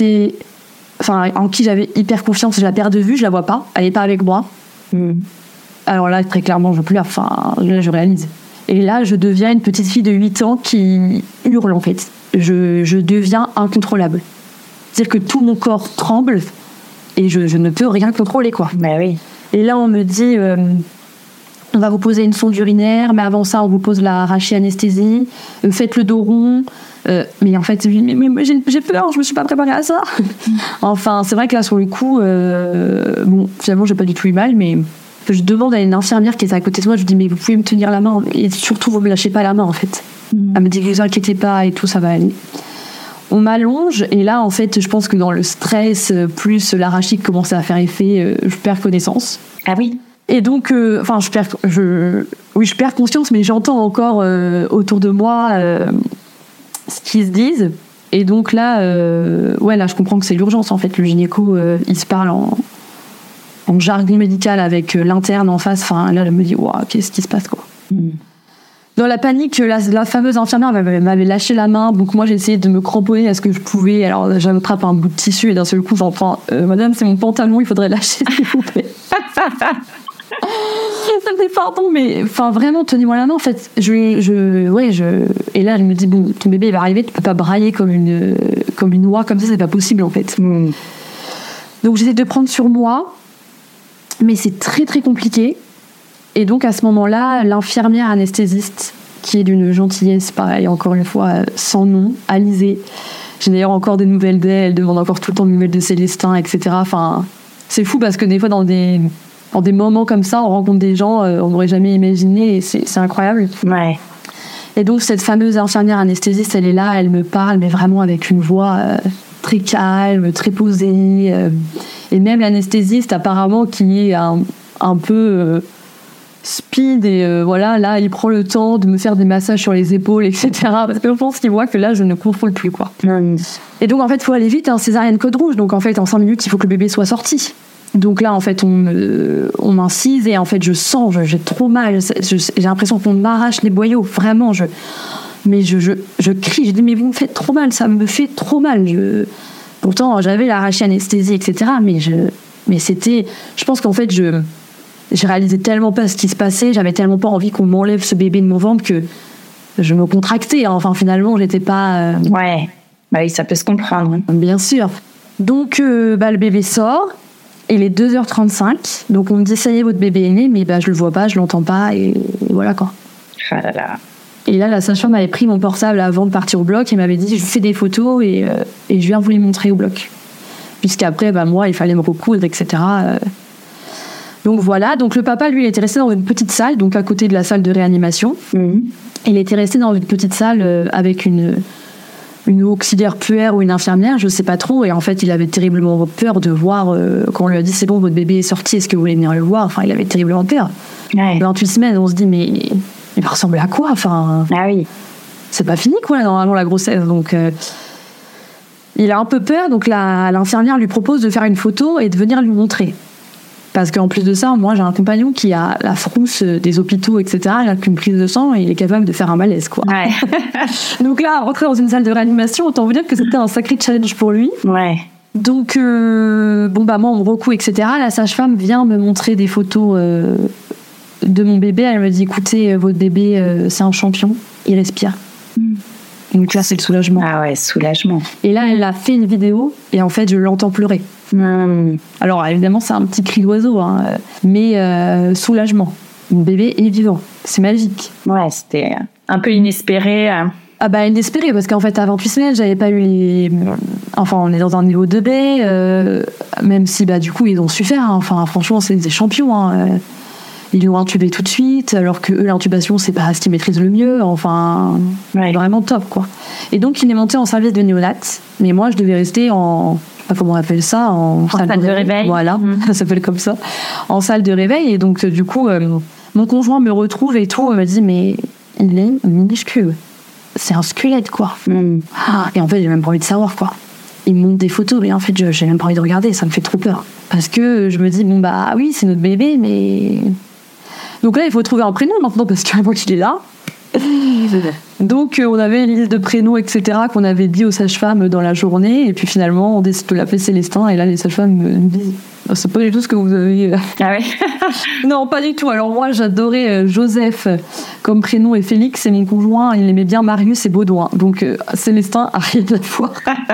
en qui j'avais hyper confiance, je la perds de vue, je la vois pas, elle est pas avec moi. Alors là, très clairement, je pleure, là, je réalise. Et là, je deviens une petite fille de 8 ans qui hurle, en fait. Je deviens incontrôlable. C'est-à-dire que tout mon corps tremble et je ne peux rien contrôler, quoi. Bah oui. Et là, on me dit, on va vous poser une sonde urinaire, mais avant ça, on vous pose la rachis-anesthésie, faites le dos rond. Mais en fait, mais j'ai peur, je me suis pas préparée à ça. Enfin, c'est vrai que là, sur le coup, finalement, j'ai pas du tout eu mal, mais je demande à une infirmière qui était à côté de moi, je lui dis, mais vous pouvez me tenir la main, et surtout, vous me lâchez pas la main, en fait. Elle me dit, vous inquiétez pas, et tout, ça va aller. On m'allonge, et là, en fait, je pense que dans le stress, plus l'arachide commençait à faire effet, je perds connaissance. Ah oui. Et donc, je perds conscience, mais j'entends encore autour de moi ce qu'ils se disent. Et donc là, là, je comprends que c'est l'urgence, en fait. Le gynéco, il se parle en jargon médical avec l'interne en face. Enfin, là, elle me dit, waouh, qu'est-ce qui se passe, quoi. Dans la panique, la fameuse infirmière m'avait lâché la main, donc moi j'ai essayé de me cramponner à ce que je pouvais. Alors j'attrape un bout de tissu et d'un seul coup j'entends madame, c'est mon pantalon, il faudrait lâcher s'il vous plaît. Ça me fait pardon, mais enfin vraiment tenez-moi la main en fait. Et là elle me dit bon, ton bébé il va arriver, tu peux pas brailler comme une oie comme ça, c'est pas possible en fait. Donc j'essaie de prendre sur moi, mais c'est très très compliqué. Et donc à ce moment-là, l'infirmière anesthésiste, qui est d'une gentillesse, pareil, encore une fois, sans nom, Alizée. J'ai d'ailleurs encore des nouvelles d'elle, elle demande encore tout le temps des nouvelles de Célestin, etc. Enfin, c'est fou parce que des fois, dans des moments comme ça, on rencontre des gens, on n'aurait jamais imaginé, et c'est incroyable. Ouais. Et donc cette fameuse infirmière anesthésiste, elle est là, elle me parle, mais vraiment avec une voix très calme, très posée. Et même l'anesthésiste, apparemment, qui est un peu... speed et là il prend le temps de me faire des massages sur les épaules, etc. parce que je pense qu'il voit que là je ne contrôle plus, quoi. Et donc en fait il faut aller vite, césarienne code rouge, donc en fait en 5 minutes il faut que le bébé soit sorti. Donc là en fait on m'incise et en fait je sens, j'ai trop mal, j'ai l'impression qu'on m'arrache les boyaux, vraiment Mais je crie, je dis mais vous me faites trop mal, ça me fait trop mal. Pourtant j'avais l'arraché anesthésie, etc. Mais c'était, je pense qu'en fait je réalisais tellement pas ce qui se passait, j'avais tellement pas envie qu'on m'enlève ce bébé de mon ventre que je me contractais. Enfin finalement j'étais pas. Ouais, bah oui, ça peut se comprendre. Bien sûr. Donc le bébé sort. Il est 2h35, donc on me dit ça y est, votre bébé est né, mais je le vois pas, je l'entends pas, et voilà quoi. Ah là là. Et là, la sage-femme avait pris mon portable avant de partir au bloc et m'avait dit je fais des photos et je viens vous les montrer au bloc. Puisqu'après, moi, il fallait me recoudre, etc. Donc voilà, donc le papa, lui, il était resté dans une petite salle, donc à côté de la salle de réanimation. Mmh. Il était resté dans une petite salle avec une auxiliaire puère ou une infirmière, je sais pas trop, et en fait il avait terriblement peur de voir quand on lui a dit c'est bon, votre bébé est sorti, est-ce que vous voulez venir le voir, enfin il avait terriblement peur. 28 semaines, on se dit mais il va ressembler à quoi, enfin ah oui, c'est pas fini quoi normalement la grossesse, donc il a un peu peur, donc l'infirmière lui propose de faire une photo et de venir lui montrer. Parce qu'en plus de ça, moi j'ai un compagnon qui a la frousse des hôpitaux, etc. Il a qu'une prise de sang et il est capable de faire un malaise, quoi. Ouais. Donc là, rentrer dans une salle de réanimation, autant vous dire que c'était un sacré challenge pour lui. Ouais. Donc, moi on me recoue, etc. La sage-femme vient me montrer des photos de mon bébé. Elle me dit, écoutez, votre bébé, c'est un champion, il respire. Donc là, c'est le soulagement. Ah ouais, soulagement. Et là, elle a fait une vidéo et en fait, je l'entends pleurer. Alors évidemment c'est un petit cri d'oiseau, hein, mais soulagement. Mon bébé est vivant, c'est magique. Ouais, c'était un peu inespéré. Inespéré parce qu'en fait à 28 semaines j'avais pas eu enfin on est dans un niveau 2B, même si du coup ils ont su faire, hein. Enfin franchement c'est des champions, hein. Ils l'ont intubé tout de suite alors que eux l'intubation c'est pas ce qu'ils maîtrisent le mieux, enfin ouais. Vraiment top quoi. Et donc il est monté en service de néonat, mais moi je devais rester en comment on appelle ça, en salle de réveil. Voilà, ça s'appelle comme ça, en salle de réveil. Et donc du coup mon conjoint me retrouve et tout, me dit mais il est minuscule, c'est un squelette quoi. Et en fait j'ai même pas envie de savoir quoi. Il me montre des photos mais en fait j'ai même pas envie de regarder, ça me fait trop peur parce que je me dis oui c'est notre bébé, mais donc là il faut trouver un prénom maintenant parce que moi qu'il est là. Donc on avait une liste de prénoms, etc. qu'on avait dit aux sages-femmes dans la journée, et puis finalement on décide de l'appeler Célestin, et là les sages-femmes me disent c'est pas du tout ce que vous avez. Ah ouais. Non, pas du tout. Alors moi j'adorais Joseph comme prénom et Félix, et mon conjoint il aimait bien Marius et Baudouin, donc Célestin a rien à voir.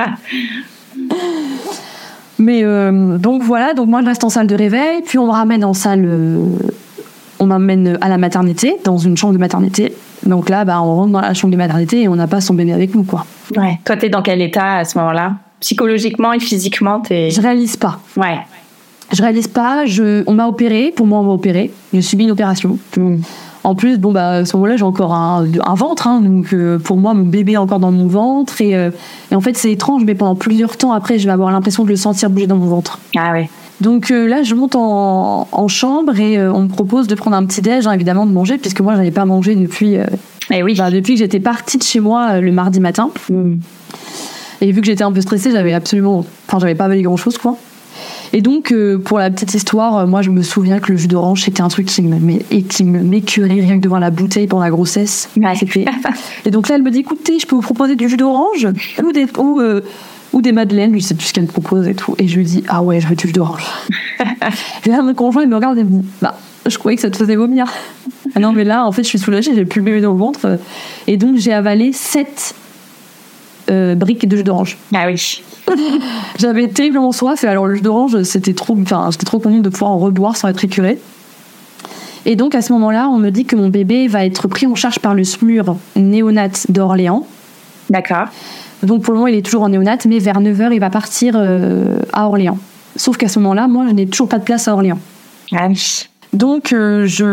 Mais donc voilà, donc moi je reste en salle de réveil, puis on me ramène en salle, on m'amène à la maternité, dans une chambre de maternité. Donc là, on rentre dans la chambre de maternité et on n'a pas son bébé avec nous, quoi. Ouais. Toi, t'es dans quel état à ce moment-là ? Psychologiquement et physiquement, Je réalise pas. Ouais. Je réalise pas. On m'a opéré. Pour moi, on m'a opéré. J'ai subi une opération. En plus, à ce moment-là, j'ai encore un ventre, hein, donc pour moi, mon bébé est encore dans mon ventre. Et en fait, c'est étrange, mais pendant plusieurs temps après, je vais avoir l'impression de le sentir bouger dans mon ventre. Ah ouais. Donc là, je monte en chambre et on me propose de prendre un petit déj, hein, évidemment, de manger, puisque moi, je n'avais pas mangé depuis, depuis que j'étais partie de chez moi le mardi matin. Et vu que j'étais un peu stressée, j'avais pas avalé grand-chose, quoi. Et donc, pour la petite histoire, moi, je me souviens que le jus d'orange, c'était un truc qui me m'écœurait rien que devant la bouteille pendant la grossesse. Ouais. Et donc là, elle me dit, écoutez, je peux vous proposer du jus d'orange ou des madeleines, je sais plus ce qu'elle me propose et tout. Et je lui dis, ah ouais, je veux du jus d'orange. Et là, mon conjoint, il me regarde et me dit, je croyais que ça te faisait vomir. Ah non, mais là, en fait, je suis soulagée, j'ai plus le bébé dans le ventre. Et donc, j'ai avalé 7 briques de jus d'orange. Ah oui. J'avais terriblement soif, et alors le jus d'orange, j'étais trop contente de pouvoir en reboire sans être écœurée. Et donc, à ce moment-là, on me dit que mon bébé va être pris en charge par le SMUR néonat d'Orléans. D'accord. Donc pour le moment, il est toujours en néonat, mais vers 9h, il va partir à Orléans. Sauf qu'à ce moment-là, moi, je n'ai toujours pas de place à Orléans. Ah oui. Donc je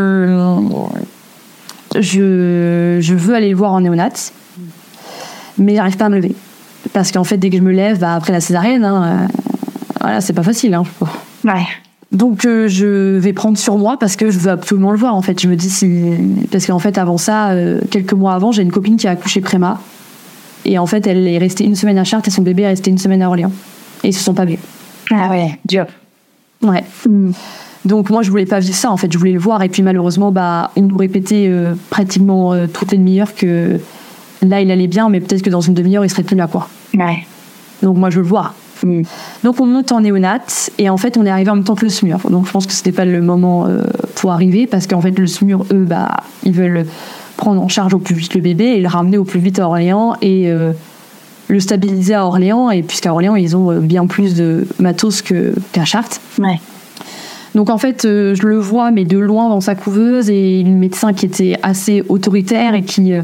veux aller le voir en néonat, mais j'arrive pas à me lever. Parce qu'en fait, dès que je me lève, après la césarienne, voilà, c'est pas facile. Hein. Ouais. Donc je vais prendre sur moi parce que je veux absolument le voir. En fait, je me dis parce qu'en fait, avant ça, quelques mois avant, j'ai une copine qui a accouché préma. Et en fait, elle est restée 1 semaine à Chartres et son bébé est resté 1 semaine à Orléans. Et ils se sont pas vus. Ah ouais, dur. Ouais. Donc moi, je voulais pas vivre ça. En fait, je voulais le voir. Et puis malheureusement, ils nous répétaient pratiquement toutes les demi-heures que là il allait bien, mais peut-être que dans une demi-heure il serait plus là, quoi. Ouais. Donc moi je le vois. Donc on monte en néonat et en fait on est arrivé en même temps que le SMUR. Donc je pense que c'était pas le moment pour arriver, parce qu'en fait le SMUR, eux, ils veulent prendre en charge au plus vite le bébé et le ramener au plus vite à Orléans et le stabiliser à Orléans, et puisqu'à Orléans ils ont bien plus de matos qu'à Chartres. Ouais. Donc en fait je le vois, mais de loin, dans sa couveuse, et le médecin qui était assez autoritaire et qui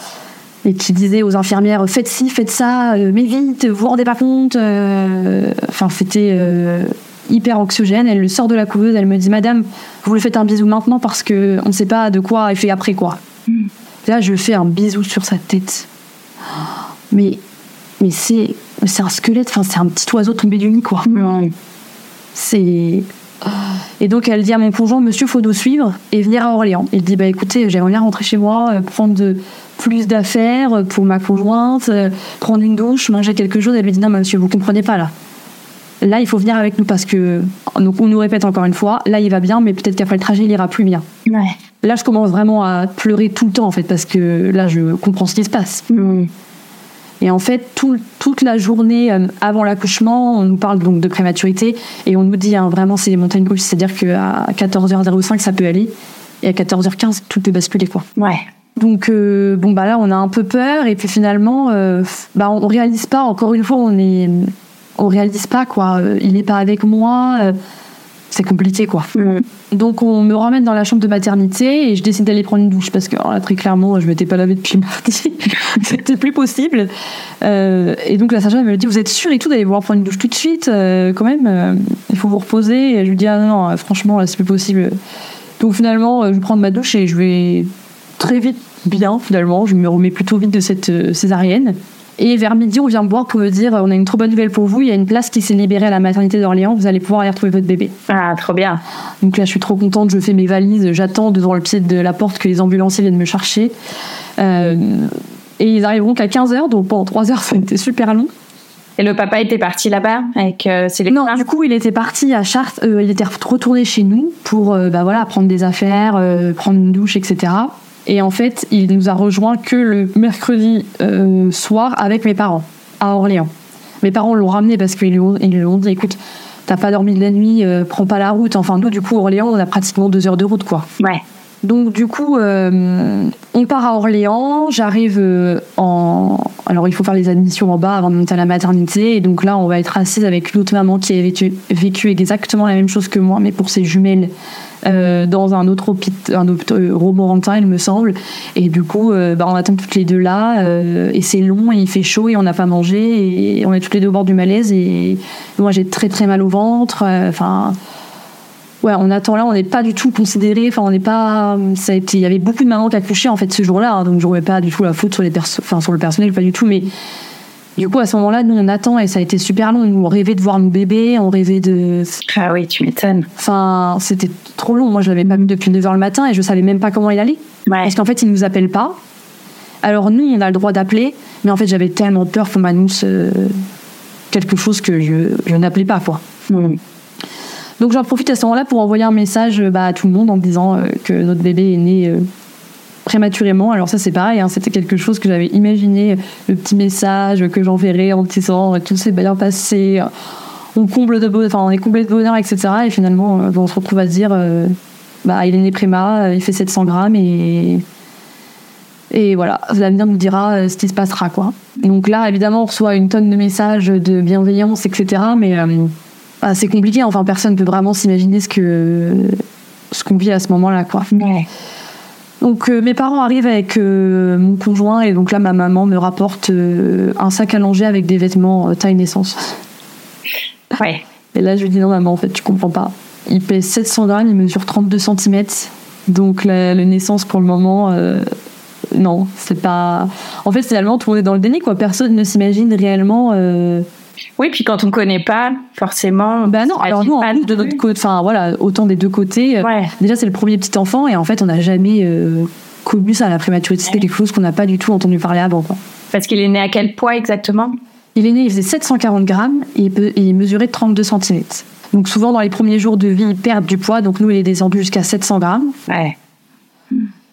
disait aux infirmières faites ci, faites ça, mais vite, vous vous rendez pas compte. Enfin, c'était hyper anxiogène. Elle le sort de la couveuse, elle me dit madame, vous lui faites un bisou maintenant parce que on ne sait pas de quoi elle fait après, quoi. Là, je fais un bisou sur sa tête. Mais c'est un squelette, enfin c'est un petit oiseau tombé du nid, quoi. C'est... Et donc elle dit à mon conjoint, monsieur, faut nous suivre et venir à Orléans. Il dit écoutez, j'aimerais bien rentrer chez moi, prendre plus d'affaires pour ma conjointe, prendre une douche, manger quelque chose. Elle lui dit non monsieur, vous comprenez pas, là il faut venir avec nous, parce que, donc on nous répète encore une fois, là il va bien, mais peut-être qu'après le trajet il ira plus bien. Ouais. Là je commence vraiment à pleurer tout le temps, en fait, parce que là je comprends ce qui se passe. Et en fait, toute la journée avant l'accouchement, on nous parle donc de prématurité, et on nous dit vraiment c'est les montagnes russes, c'est-à-dire qu'à 14h05 ça peut aller, et à 14h15 tout peut basculer, quoi. Ouais. Donc là on a un peu peur, et puis finalement on réalise pas, encore une fois on réalise pas, quoi. Il est pas avec moi, c'est compliqué, quoi. Donc on me ramène dans la chambre de maternité et je décide d'aller prendre une douche, parce que là, très clairement je m'étais pas lavée depuis mardi. C'était plus possible, et donc la sage-femme me dit vous êtes sûre et tout d'aller voir prendre une douche tout de suite, quand même, il faut vous reposer. Et je lui dis non, franchement là c'est plus possible. Donc finalement je vais prendre ma douche et je vais très vite bien, finalement je me remets plutôt vite de cette césarienne. Et vers midi, on vient me voir pour me dire on a une trop bonne nouvelle pour vous, il y a une place qui s'est libérée à la maternité d'Orléans, vous allez pouvoir aller retrouver votre bébé. Ah, trop bien. Donc là, je suis trop contente, je fais mes valises, j'attends devant le pied de la porte que les ambulanciers viennent me chercher. Et ils arriveront qu'à 15h, donc pendant 3 heures, ça a été super long. Et le papa était parti là-bas avec ses lecteurs? Non, du coup, il était parti à Chartres, il était retourné chez nous pour prendre des affaires, prendre une douche, etc. Et en fait, il nous a rejoint que le mercredi soir avec mes parents, à Orléans. Mes parents l'ont ramené parce qu'ils lui ont dit écoute, t'as pas dormi de la nuit, prends pas la route. Enfin, nous, du coup, Orléans, on a pratiquement 2 heures de route, quoi. Ouais. Donc, du coup, on part à Orléans. J'arrive Alors, il faut faire les admissions en bas avant de monter à la maternité. Et donc là, on va être assise avec une autre maman qui a vécu exactement la même chose que moi, mais pour ses jumelles. Dans un autre Romorantin, il me semble. Et du coup, on attend toutes les deux là, et c'est long, et il fait chaud, et on n'a pas mangé, et on est toutes les deux au bord du malaise, et moi j'ai très très mal au ventre. On attend là, on n'est pas du tout considéré. Enfin, on n'est pas. Il y avait beaucoup de mamans qui accouchaient en fait ce jour-là, hein, donc je ne remets pas du tout la faute sur sur le personnel, pas du tout, mais. Du coup, à ce moment-là, nous, on attend, et ça a été super long. Nous, on rêvait de voir nos bébés, on rêvait de... Ah oui, tu m'étonnes. Enfin, c'était trop long. Moi, je l'avais pas vu depuis 9h le matin, et je savais même pas comment il allait. Ouais. Parce qu'en fait, il nous appelle pas. Alors, nous, on a le droit d'appeler, mais en fait, j'avais tellement peur qu'on m'annonce quelque chose que je n'appelais pas, quoi. Donc, j'en profite à ce moment-là pour envoyer un message à tout le monde en disant que notre bébé est né... prématurément. Alors ça c'est pareil, hein, c'était quelque chose que j'avais imaginé, le petit message que j'enverrais en disant tout s'est bien passé, on est comblé de bonheur, etc. Et finalement on se retrouve à se dire il est né préma, il fait 700 grammes, et voilà, l'avenir nous dira ce qui se passera, quoi. Donc là évidemment on reçoit une tonne de messages de bienveillance, etc. Mais c'est compliqué, enfin personne ne peut vraiment s'imaginer ce qu'on vit à ce moment-là, quoi. Ouais. Donc mes parents arrivent avec mon conjoint, et donc là ma maman me rapporte un sac à langer avec des vêtements taille naissance. Ouais. Et là je lui dis non maman, en fait tu comprends pas. Il pèse 700 grammes, il mesure 32 cm. Donc la naissance pour le moment, non, c'est pas... En fait finalement tout le monde est dans le déni, quoi. Personne ne s'imagine réellement... Oui, puis quand on connaît pas, forcément... non, alors nous, en plus de notre côté, autant des deux côtés, déjà c'est le premier petit enfant, et en fait on n'a jamais connu ça, la prématurité, c'était quelque chose qu'on n'a pas du tout entendu parler avant, quoi. Parce qu'il est né à quel poids exactement? Il est né, il faisait 740 grammes, et il mesurait 32 cm. Donc souvent dans les premiers jours de vie, ils perdent du poids, donc nous il est descendu jusqu'à 700 grammes. Ouais.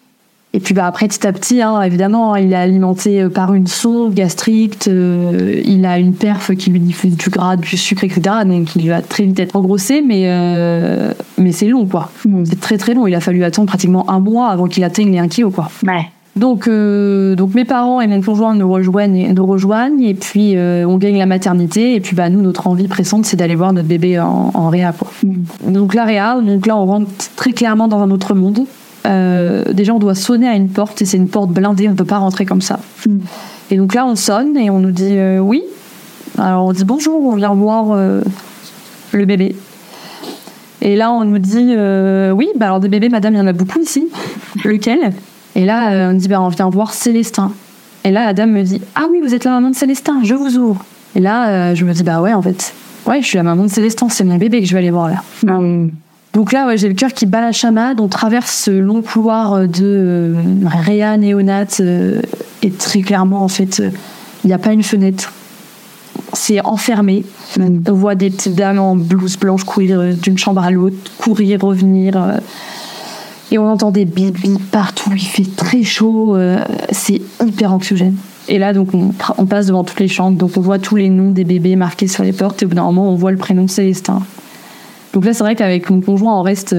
Et puis après, petit à petit, évidemment, il est alimenté par une sonde gastrique, il a une perf qui lui diffuse du gras, du sucre, etc. Donc il va très vite être engrossé, mais c'est long, quoi. C'est très très long. Il a fallu attendre pratiquement 1 mois avant qu'il atteigne les 1 kilo, quoi. Ouais. Donc mes parents et mon conjoint nous rejoignent et puis on gagne la maternité. Et puis nous, notre envie pressante, c'est d'aller voir notre bébé en réa, quoi. Donc la réa, on rentre très clairement dans un autre monde. Déjà on doit sonner à une porte et c'est une porte blindée, on ne peut pas rentrer comme ça. Et donc là on sonne et on nous dit oui. Alors on dit bonjour, on vient voir le bébé. Et là on nous dit oui, alors des bébés madame, il y en a beaucoup ici. Lequel? Et là on dit on vient voir Célestin. Et là la dame me dit ah oui, vous êtes la maman de Célestin, je vous ouvre. Et là je me dis ouais, en fait ouais, je suis la maman de Célestin, c'est mon bébé que je vais aller voir là. Donc là, j'ai le cœur qui bat la chamade. On traverse ce long couloir de réa néonate et très clairement, en fait, il n'y a pas une fenêtre. C'est enfermé. On voit des petites dames en blouse blanche courir d'une chambre à l'autre, courir, revenir. Et on entend des bip partout. Il fait très chaud. C'est hyper anxiogène. Et là, donc, on passe devant toutes les chambres. Donc, on voit tous les noms des bébés marqués sur les portes. Et au bout d'un moment, on voit le prénom Célestin. Donc là, c'est vrai qu'avec mon conjoint, on reste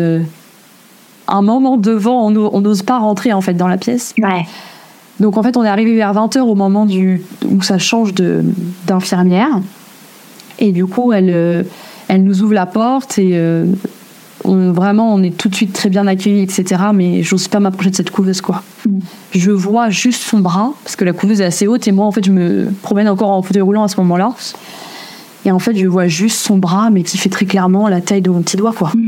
un moment devant, on n'ose pas rentrer en fait dans la pièce. Ouais. Donc en fait, on est arrivé vers 20h au moment où ça change d'infirmière. Et du coup, elle nous ouvre la porte et on est tout de suite très bien accueillis, etc. Mais j'ose pas m'approcher de cette couveuse, quoi. Je vois juste son bras, parce que la couveuse est assez haute et moi, en fait, je me promène encore en fauteuil roulant à ce moment-là. Et en fait, je vois juste son bras, mais qui fait très clairement la taille de mon petit doigt, quoi.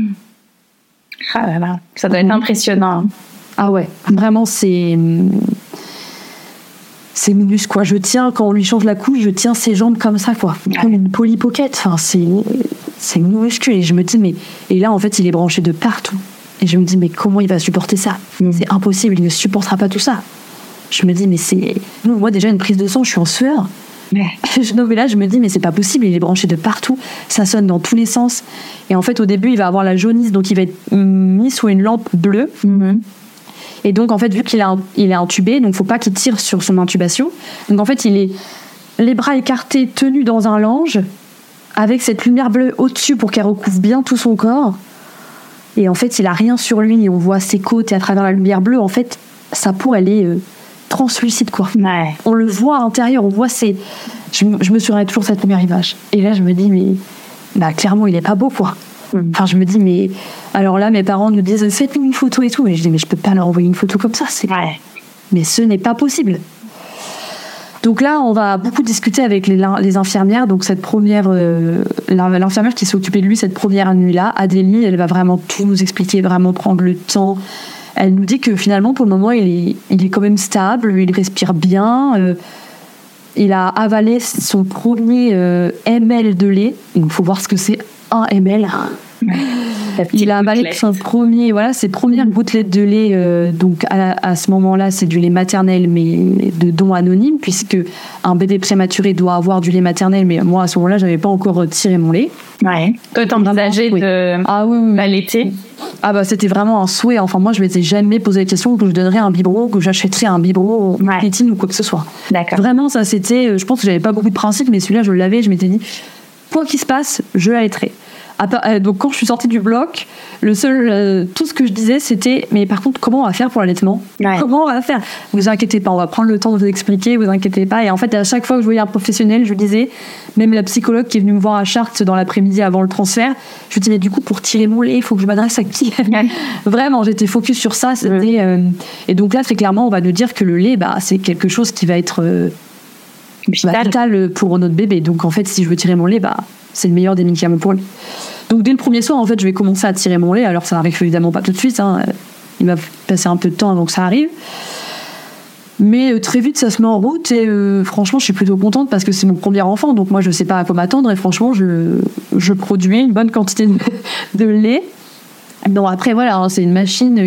Ah là là, ça doit être impressionnant. Ah ouais, vraiment, c'est minus, quoi. Je tiens, quand on lui change la couche, je tiens ses jambes comme ça, quoi. Comme une Polly Pocket. Enfin, c'est minuscule. Et je me dis, et là, en fait, il est branché de partout. Et je me dis, mais comment il va supporter ça? C'est impossible, il ne supportera pas tout ça. Je me dis, mais c'est... Moi, déjà, une prise de sang, je suis en sueur. Mais là, je me dis, mais c'est pas possible, il est branché de partout, ça sonne dans tous les sens. Et en fait, au début, il va avoir la jaunisse, donc il va être mis sous une lampe bleue. Et donc, en fait, vu qu'il est intubé, donc faut pas qu'il tire sur son intubation. Donc, en fait, il est les bras écartés, tenu dans un lange, avec cette lumière bleue au-dessus pour qu'elle recouvre bien tout son corps. Et en fait, il a rien sur lui, on voit ses côtes, et à travers la lumière bleue, en fait, sa peau, elle est... translucide, quoi. Ouais. On le voit à l'intérieur, on voit je me souviendrai toujours de cette première image. Et là, je me dis, mais clairement, il est pas beau, quoi. Enfin, je me dis, mais... Alors là, mes parents nous disent, faites-nous une photo et tout. Et je dis, mais je peux pas leur envoyer une photo comme ça. Ouais. Mais ce n'est pas possible. Donc là, on va beaucoup discuter avec les infirmières. Donc cette première... l'infirmière qui s'est occupée de lui cette première nuit-là, Adélie, elle va vraiment tout nous expliquer, vraiment prendre le temps. Elle nous dit que finalement, pour le moment, il est quand même stable, il respire bien. Il a avalé son premier ml de lait. Il faut voir ce que c'est, 1 ml. Il a avalé ses premières gouttelettes de lait. Donc à ce moment-là, c'est du lait maternel, mais de don anonyme, puisque un bébé prématuré doit avoir du lait maternel. Mais moi, à ce moment-là, j'avais pas encore tiré mon lait. Ouais. Toi, t'envisageais de l'allaiter. Ah bah c'était vraiment un souhait. Enfin moi je m'étais jamais posé la question que je donnerais un biberon, que j'achèterais un biberon Pétine ou quoi que ce soit. D'accord. Vraiment ça c'était, je pense que j'avais pas beaucoup de principes, mais celui-là je l'avais, je m'étais dit quoi qu'il se passe, je l'allaiterai. Donc quand je suis sortie du bloc, tout ce que je disais c'était mais par contre comment on va faire pour l'allaitement? Comment on va faire? Vous inquiétez pas, on va prendre le temps de vous expliquer, vous inquiétez pas. Et en fait à chaque fois que je voyais un professionnel, je disais, même la psychologue qui est venue me voir à Chartres dans l'après-midi avant le transfert, je disais mais du coup pour tirer mon lait il faut que je m'adresse à qui? Vraiment j'étais focus sur ça. Et donc là très clairement on va nous dire que le lait c'est quelque chose qui va être vital pour notre bébé. Donc en fait si je veux tirer mon lait c'est le meilleur des médicaments pour lui. Donc dès le premier soir, en fait, je vais commencer à tirer mon lait. Alors ça n'arrive évidemment pas tout de suite. Il va passer un peu de temps avant que ça arrive. Mais très vite, ça se met en route. Et franchement, je suis plutôt contente parce que c'est mon premier enfant. Donc moi, je ne sais pas à quoi m'attendre. Et franchement, je produis une bonne quantité de lait. Donc après, voilà, c'est une machine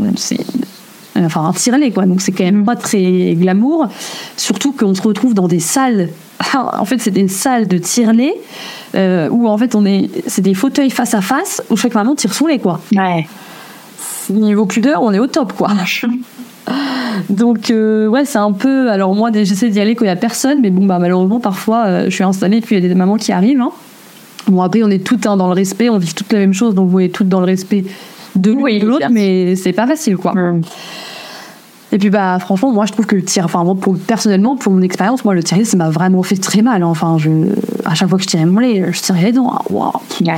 un tire-lait, quoi. Donc c'est quand même pas très glamour. Surtout qu'on se retrouve dans des salles. En fait, c'est des salles de tire-lait où en fait c'est des fauteuils face à face où chaque maman tire son lait, quoi. Ouais. Niveau pudeur, on est au top, quoi. Donc ouais, c'est un peu. Alors moi, j'essaie d'y aller quand il y a personne, mais bon, malheureusement, parfois, je suis installée, puis il y a des mamans qui arrivent. Hein. Bon, après, on est toutes dans le respect, on vit toutes la même chose, donc vous êtes toutes dans le respect de l'une et de l'autre, mais c'est pas facile, quoi. Et puis franchement, moi je trouve que le tir, enfin moi personnellement, pour mon expérience, moi le tirer ça m'a vraiment fait très mal. Hein. Enfin, à chaque fois que je tirais mon lait, je tirais les dents. Hein. Wow.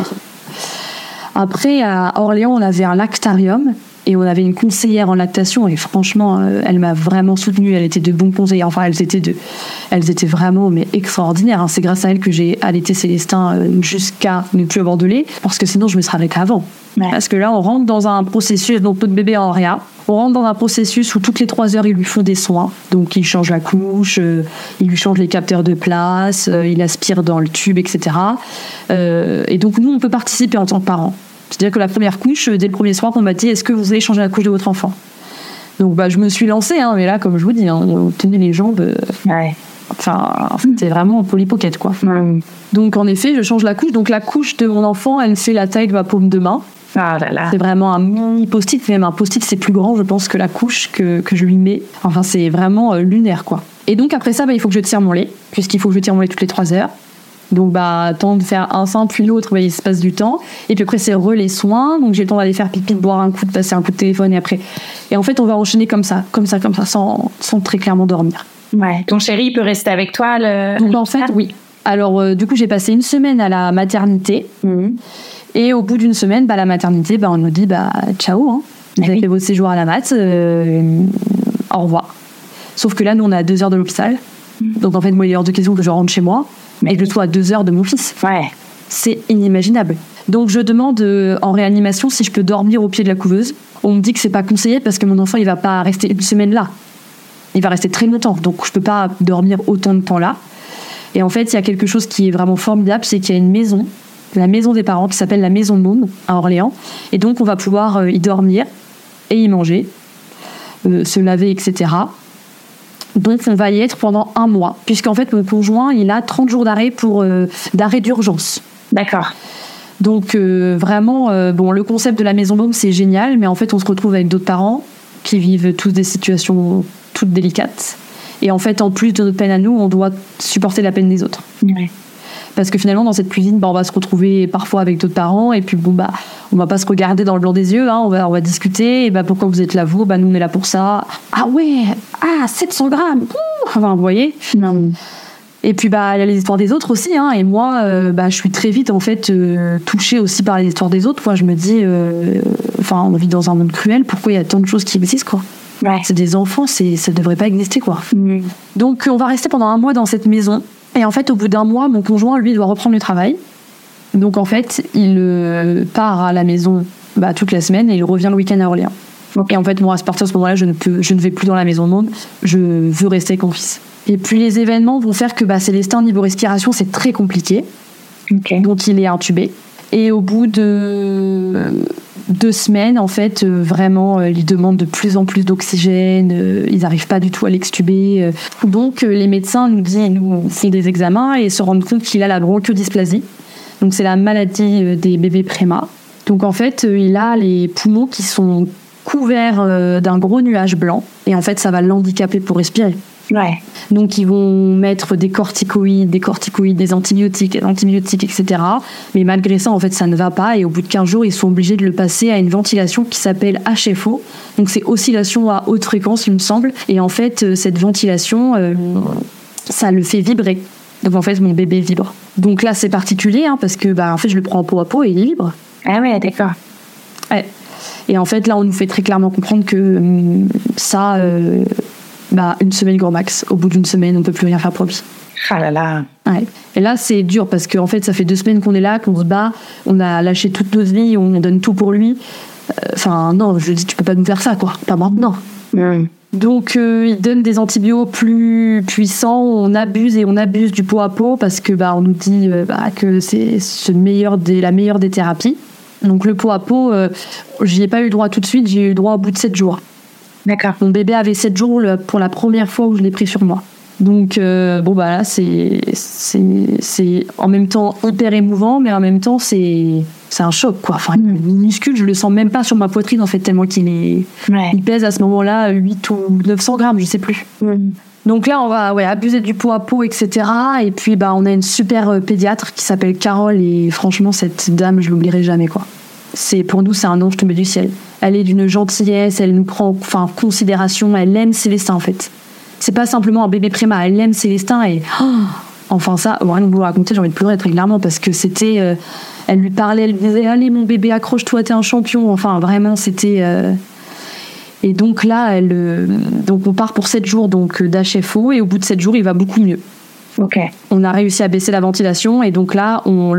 Après, à Orléans, on avait un lactarium et on avait une conseillère en lactation et franchement, elle m'a vraiment soutenue. Elle était de bons conseillers. Enfin, elles étaient vraiment extraordinaires. Hein. C'est grâce à elle que j'ai allaité Célestin jusqu'à ne plus avoir de lait, parce que sinon je me serais arrêtée avant. Ouais. Parce que là, on rentre dans un processus, donc notre bébé en réa. On rentre dans un processus où toutes les 3 heures, ils lui font des soins. Donc, ils changent la couche, ils lui changent les capteurs de place, il aspire dans le tube, etc. Et donc, nous, on peut participer en tant que parents. C'est-à-dire que la première couche, dès le premier soir, on m'a dit « Est-ce que vous allez changer la couche de votre enfant ?» Donc, je me suis lancée, hein, mais là, comme je vous dis, hein, on tenait les jambes. Ouais. Enfin, c'était vraiment polypocket, quoi. Donc, en effet, je change la couche. Donc, la couche de mon enfant, elle fait la taille de ma paume de main. Ah là là. C'est vraiment un mini post-it, même un post-it c'est plus grand je pense que la couche que je lui mets. Enfin c'est vraiment lunaire quoi. Et donc après ça il faut que je tire mon lait, puisqu'il faut que je tire mon lait toutes les 3 heures. Donc temps de faire un sein puis l'autre, il se passe du temps. Et puis après c'est les soins, donc j'ai le temps d'aller faire pipi, de boire un coup, de passer un coup de téléphone et en fait on va enchaîner comme ça, sans très clairement dormir. Ouais. Ton chéri il peut rester avec toi Donc en fait oui. Alors du coup j'ai passé une semaine à la maternité. Et au bout d'une semaine, la maternité, on nous dit ciao, hein. Vous avez fait votre séjour à la mat, au revoir. Sauf que là, nous, on est à 2 heures de l'hôpital. Donc en fait, moi, il est hors de question que je rentre chez moi et que je sois à 2 heures de mon fils. Ouais. C'est inimaginable. Donc je demande en réanimation si je peux dormir au pied de la couveuse. On me dit que c'est pas conseillé parce que mon enfant, il va pas rester une semaine là. Il va rester très longtemps. Donc je peux pas dormir autant de temps là. Et en fait, il y a quelque chose qui est vraiment formidable, c'est qu'il y a une maison, la maison des parents qui s'appelle la Maison Môme à Orléans. Et donc, on va pouvoir y dormir et y manger, se laver, etc. Donc, on va y être pendant 1 mois, puisqu'en fait, mon conjoint, il a 30 jours d'arrêt d'arrêt d'urgence. D'accord. Donc, vraiment, le concept de la Maison Môme, c'est génial, mais en fait, on se retrouve avec d'autres parents qui vivent tous des situations toutes délicates. Et en fait, en plus de notre peine à nous, on doit supporter la peine des autres. Ouais. Parce que finalement, dans cette cuisine, on va se retrouver parfois avec d'autres parents et puis on va pas se regarder dans le blanc des yeux, hein, on va discuter. Et pourquoi vous êtes là, vous ? Nous, on est là pour ça. Ah ouais, 700 grammes. Enfin, vous voyez. Et puis, il y a les histoires des autres aussi, hein. Et moi, je suis très vite, en fait, touchée aussi par les histoires des autres. Moi, je me dis, on vit dans un monde cruel, pourquoi il y a tant de choses qui existent, quoi. Ouais. C'est des enfants, ça devrait pas exister, quoi. Donc, on va rester pendant 1 mois dans cette maison. Et en fait, au bout d'1 mois, mon conjoint, lui, doit reprendre le travail. Donc, en fait, il part à la maison toute la semaine et il revient le week-end à Orléans. Okay. Et en fait, moi, à partir de ce moment-là, je ne vais plus dans la Maison Môme. Je veux rester avec mon fils. Et puis, les événements vont faire que Célestin, niveau respiration, c'est très compliqué. Okay. Donc, il est intubé. Et au bout de 2 semaines, en fait, vraiment, il demande de plus en plus d'oxygène. Ils n'arrivent pas du tout à l'extuber. Donc, les médecins nous font des examens et se rendent compte qu'il a la bronchodysplasie. Donc, c'est la maladie des bébés préma. Donc, en fait, il a les poumons qui sont couverts d'un gros nuage blanc. Et en fait, ça va l'handicaper pour respirer. Ouais. Donc, ils vont mettre des corticoïdes, des antibiotiques, etc. Mais malgré ça, en fait, ça ne va pas. Et au bout de 15 jours, ils sont obligés de le passer à une ventilation qui s'appelle HFO. Donc, c'est oscillation à haute fréquence, il me semble. Et en fait, cette ventilation, ça le fait vibrer. Donc, en fait, mon bébé vibre. Donc là, c'est particulier, hein, parce que, en fait, je le prends en peau à peau et il vibre. Ah ouais, d'accord. Ouais. Et en fait, là, on nous fait très clairement comprendre que ça... 1 semaine gros max. Au bout d'1 semaine, on peut plus rien faire pour lui. Ah là là. Ouais. Et là, c'est dur parce qu'en fait, ça fait 2 semaines qu'on est là, qu'on se bat, on a lâché toute notre vie, on donne tout pour lui. Non, je dis, tu peux pas nous faire ça, quoi. Pas maintenant. Donc, ils donnent des antibiotiques plus puissants, on abuse du pot à pot parce que on nous dit que c'est la meilleure des thérapies. Donc, le pot à pot, j'y ai pas eu le droit tout de suite, j'ai eu le droit au bout de 7 jours. D'accord. Mon bébé avait 7 jours pour la première fois où je l'ai pris sur moi. Donc là c'est en même temps hyper émouvant, mais en même temps c'est un choc quoi. Enfin, minuscule, je le sens même pas sur ma poitrine en fait, tellement il pèse à ce moment-là 8 ou 900 grammes, je sais plus. Donc là on va abuser du pot à pot, etc. Et puis on a une super pédiatre qui s'appelle Carole, et franchement cette dame je l'oublierai jamais quoi. Pour nous c'est un ange tombé du ciel. Elle est d'une gentillesse, elle nous prend en considération, elle aime Célestin en fait. C'est pas simplement un bébé préma, elle aime Célestin et ça, rien de vous raconter, j'ai envie de pleurer très clairement parce que c'était, elle lui parlait, elle lui disait allez mon bébé accroche-toi, t'es un champion, enfin vraiment c'était. Et donc là, donc on part pour 7 jours donc d'HFO, et au bout de 7 jours il va beaucoup mieux. Ok. On a réussi à baisser la ventilation, et donc là on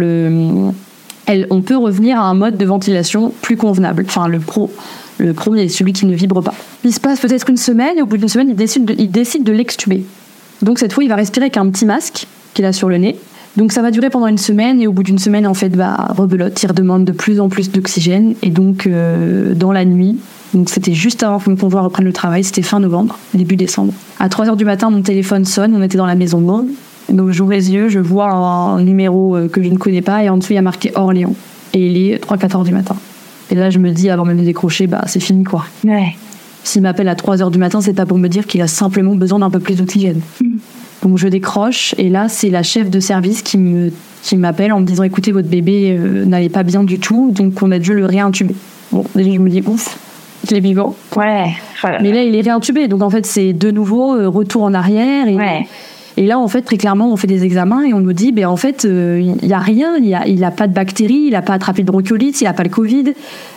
peut revenir à un mode de ventilation plus convenable. Enfin le premier, celui qui ne vibre pas. Il se passe peut-être une semaine, et au bout d'une semaine, il décide de l'extuber. Donc cette fois, il va respirer avec un petit masque qu'il a sur le nez. Donc ça va durer pendant une semaine, et au bout d'une semaine, en fait, rebelote, il redemande de plus en plus d'oxygène. Et donc, dans la nuit, donc c'était juste avant que mon conjoint reprenne le travail, c'était fin novembre, début décembre. À 3h du matin, mon téléphone sonne, on était dans la maison de monde. Donc j'ouvre les yeux, je vois un numéro que je ne connais pas, et en dessous, il y a marqué Orléans. Et il est 3-4h du matin. Et là, je me dis, avant même de décrocher, c'est fini, quoi. Ouais. S'il m'appelle à 3h du matin, c'est pas pour me dire qu'il a simplement besoin d'un peu plus d'oxygène. Donc, je décroche, et là, c'est la chef de service qui m'appelle en me disant, écoutez, votre bébé n'allait pas bien du tout, donc on a dû le réintuber. Bon, déjà, je me dis, ouf, il est vivant. Ouais. Mais là, il est réintubé, donc en fait, c'est de nouveau retour en arrière. Et là, en fait, très clairement, on fait des examens et on nous dit, en fait, il n'y a rien, il n'a pas de bactéries, il n'a pas attrapé de bronchiolite, il n'a pas le Covid,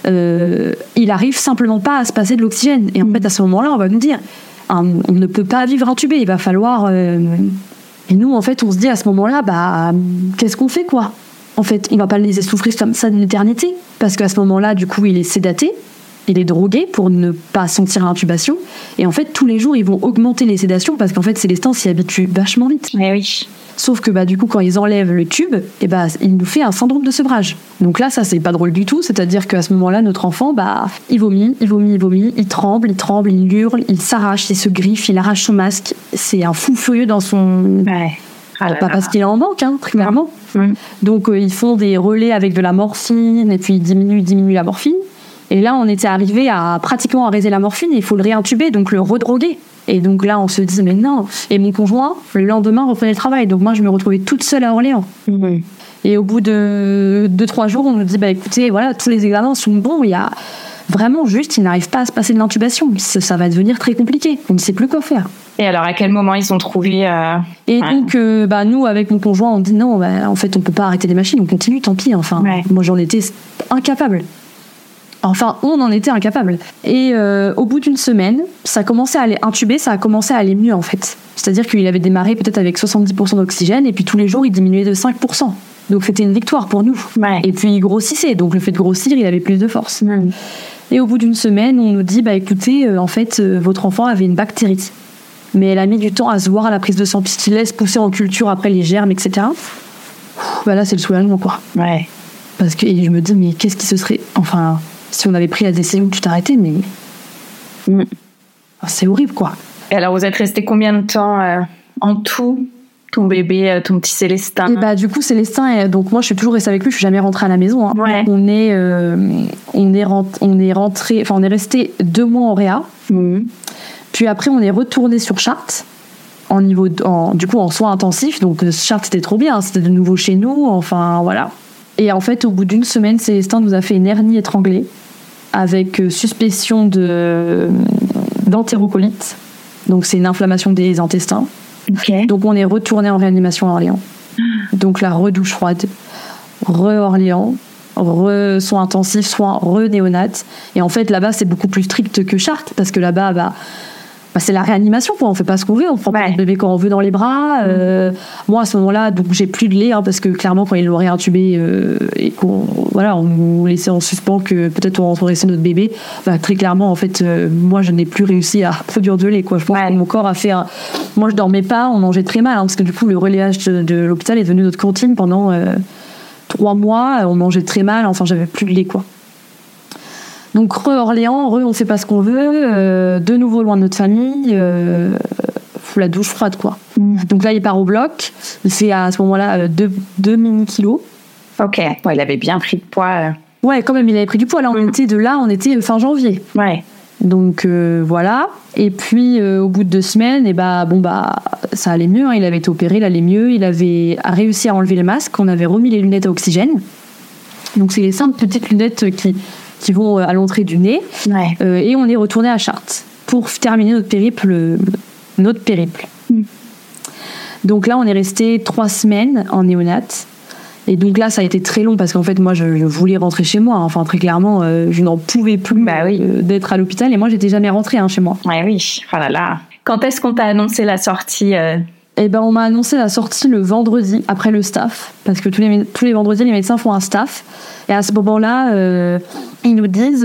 il arrive simplement pas à se passer de l'oxygène. Et en fait, à ce moment-là, on va nous dire, on ne peut pas vivre intubé, il va falloir... Et nous, en fait, on se dit à ce moment-là, qu'est-ce qu'on fait, quoi ? En fait, on ne va pas le laisser souffrir comme ça d'une éternité, parce qu'à ce moment-là, du coup, il est sédaté, il est drogué pour ne pas sentir l'intubation. Et en fait, tous les jours, ils vont augmenter les sédations parce qu'en fait, Célestin s'y habitue vachement vite. Mais oui. Sauf que du coup, quand ils enlèvent le tube, il nous fait un syndrome de sevrage. Donc là, ça, c'est pas drôle du tout. C'est-à-dire qu'à ce moment-là, notre enfant, il vomit, il tremble, il hurle, il s'arrache, il se griffe, il arrache son masque. C'est un fou furieux dans son... Ouais. Pas parce qu'il est en manque, très clairement. Donc, ils font des relais avec de la morphine, et puis ils diminuent la morphine. Et là, on était arrivé à pratiquement arrêter la morphine, et il faut le réintuber, donc le redroguer. Et donc là, on se dit, mais non. Et mon conjoint, le lendemain, reprenait le travail. Donc moi, je me retrouvais toute seule à Orléans. Et au bout de 2-3 jours, on nous dit, écoutez, voilà, tous les examens sont bons. Il y a vraiment juste, il n'arrive pas à se passer de l'intubation. Ça va devenir très compliqué. On ne sait plus quoi faire. Et alors, à quel moment ils ont trouvé Et donc, nous, avec mon conjoint, on dit, non, en fait, on peut pas arrêter les machines. On continue, tant pis. Enfin, moi, j'en étais incapable. Enfin, on en était incapable. Et au bout d'une semaine, ça a commencé à aller intubé, ça a commencé à aller mieux en fait. C'est-à-dire qu'il avait démarré peut-être avec 70% d'oxygène, et puis tous les jours, il diminuait de 5%. Donc c'était une victoire pour nous. Et puis il grossissait, donc le fait de grossir, il avait plus de force. Et au bout d'une semaine, on nous dit, écoutez, en fait, votre enfant avait une bactérie. Mais elle a mis du temps à se voir à la prise de sang, puisqu'il laisse pousser en culture après les germes, etc. Là, c'est le soulagement, quoi. Parce que je me dis, mais qu'est-ce qui se serait... Enfin... Si on avait pris la décision de tout arrêter, mais c'est horrible, quoi. Et alors, vous êtes resté combien de temps en tout, ton bébé, ton petit Célestin? Et du coup, Célestin, donc moi, je suis toujours restée avec lui. Je suis jamais rentrée à la maison. On est resté 2 mois en réa. Puis après, on est retourné sur Chartres en soins intensifs. Donc Chartres, c'était trop bien. C'était de nouveau chez nous. Enfin, voilà. Et en fait, au bout d'une semaine, Célestin nous a fait une hernie étranglée avec suspicion d'entérocolite. Donc, c'est une inflammation des intestins. Donc, on est retourné en réanimation à Orléans. Donc, la redouche froide, re-Orléans, re-soins intensifs, soins re-néonat. Et en fait, là-bas, c'est beaucoup plus strict que Chartres, parce que là-bas, c'est la réanimation, quoi. On fait pas ce qu'on veut, on prend le bébé quand on veut dans les bras. Moi, à ce moment-là, donc j'ai plus de lait, parce que clairement, quand ils l'ont réintubé et qu'on on nous laissait en suspens que peut-être on rentrerait notre bébé, très clairement, en fait, moi, je n'ai plus réussi à produire de lait, quoi. Je pense que mon corps a fait Moi, je dormais pas, on mangeait très mal, parce que du coup, le relayage de l'hôpital est devenu notre cantine pendant 3 mois. On mangeait très mal, enfin, j'avais plus de lait, quoi. Donc, Orléans, on fait pas ce qu'on veut, de nouveau loin de notre famille. la douche froide, quoi. Donc là, il part au bloc. Il fait à ce moment-là 2 mini-kilos. Ok, il avait bien pris de poids. Ouais, quand même, il avait pris du poids. Là, on était fin janvier. Ouais. Donc voilà. Et puis au bout de 2 semaines, ça allait mieux. Il avait été opéré, il allait mieux. Il avait réussi à enlever le masque. On avait remis les lunettes à oxygène. Donc c'est les simples petites lunettes qui vont à l'entrée du nez. Ouais. Et on est retourné à Chartres pour terminer notre périple. Donc là, on est resté 3 semaines en néonat. Et donc là, ça a été très long parce qu'en fait, moi, je voulais rentrer chez moi. Enfin, très clairement, je n'en pouvais plus d'être à l'hôpital. Et moi, j'étais jamais rentrée chez moi. Ouais, oui. Oh là là. Quand est-ce qu'on t'a annoncé la sortie On m'a annoncé la sortie le vendredi après le staff. Parce que tous les vendredis, les médecins font un staff. Et à ce moment-là, ils nous disent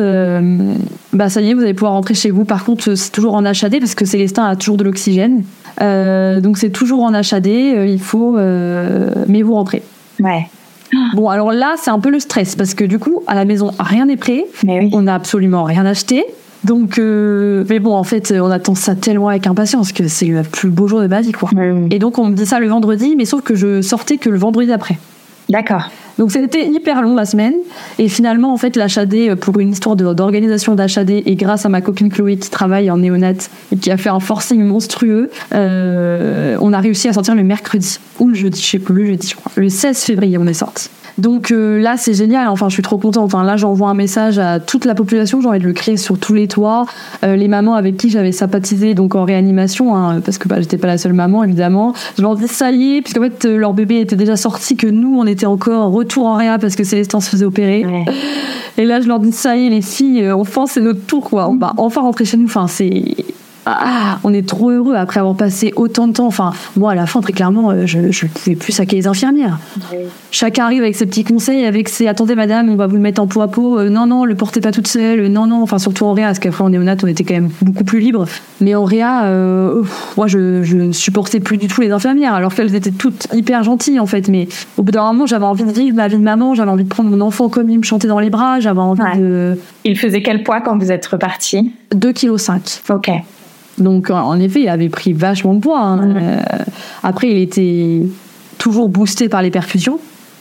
ça y est, vous allez pouvoir rentrer chez vous. Par contre, c'est toujours en HAD parce que Célestin a toujours de l'oxygène. Donc, c'est toujours en HAD. Il faut... mais vous rentrez. Ouais. Bon, alors là, c'est un peu le stress parce que du coup, à la maison, rien n'est prêt. Mais oui. On n'a absolument rien acheté. Donc, mais bon, en fait, on attend ça tellement avec impatience que c'est le plus beau jour de ma vie, quoi. Et donc, on me dit ça le vendredi, mais sauf que je sortais que le vendredi d'après. D'accord. Donc, c'était hyper long la semaine. Et finalement, en fait, l'HAD, pour une histoire d'organisation d'HAD, et grâce à ma copine Chloé qui travaille en néonat et qui a fait un forcing monstrueux, on a réussi à sortir le mercredi. Ou le jeudi, je sais plus, le jeudi, je crois. Le 16 février, on est sorti. Donc là, c'est génial. Enfin, je suis trop contente. Enfin, là, j'envoie un message à toute la population. J'ai envie de le crier sur tous les toits. Les mamans avec qui j'avais sympathisé donc en réanimation, parce que j'étais pas la seule maman, évidemment. Je leur dis ça y est, puisqu'en fait, leur bébé était déjà sorti, que nous, on était encore en retour en réa parce que Célestin se faisait opérer. Ouais. Et là, je leur dis ça y est, les filles, enfin, c'est notre tour, quoi. On va enfin rentrer chez nous. Enfin, on est trop heureux après avoir passé autant de temps. Enfin, moi, à la fin, très clairement, je ne pouvais plus saquer les infirmières. Oui. Chacun arrive avec ses petits conseils, avec ses « Attendez, madame, on va vous le mettre en peau à peau. Non, le portez pas toute seule. Non. » Enfin, surtout en réa, parce qu'après, en néonat, on était quand même beaucoup plus libres. Mais en réa, moi, je ne supportais plus du tout les infirmières, alors qu'elles étaient toutes hyper gentilles, en fait. Mais au bout d'un moment, j'avais envie de vivre ma vie de maman. J'avais envie de prendre mon enfant comme il me chantait dans les bras. J'avais envie de... Il faisait quel poids quand vous êtes repartis ? 2,5 kg. Ok. Donc, en effet, il avait pris vachement de poids. Après, il était toujours boosté par les perfusions.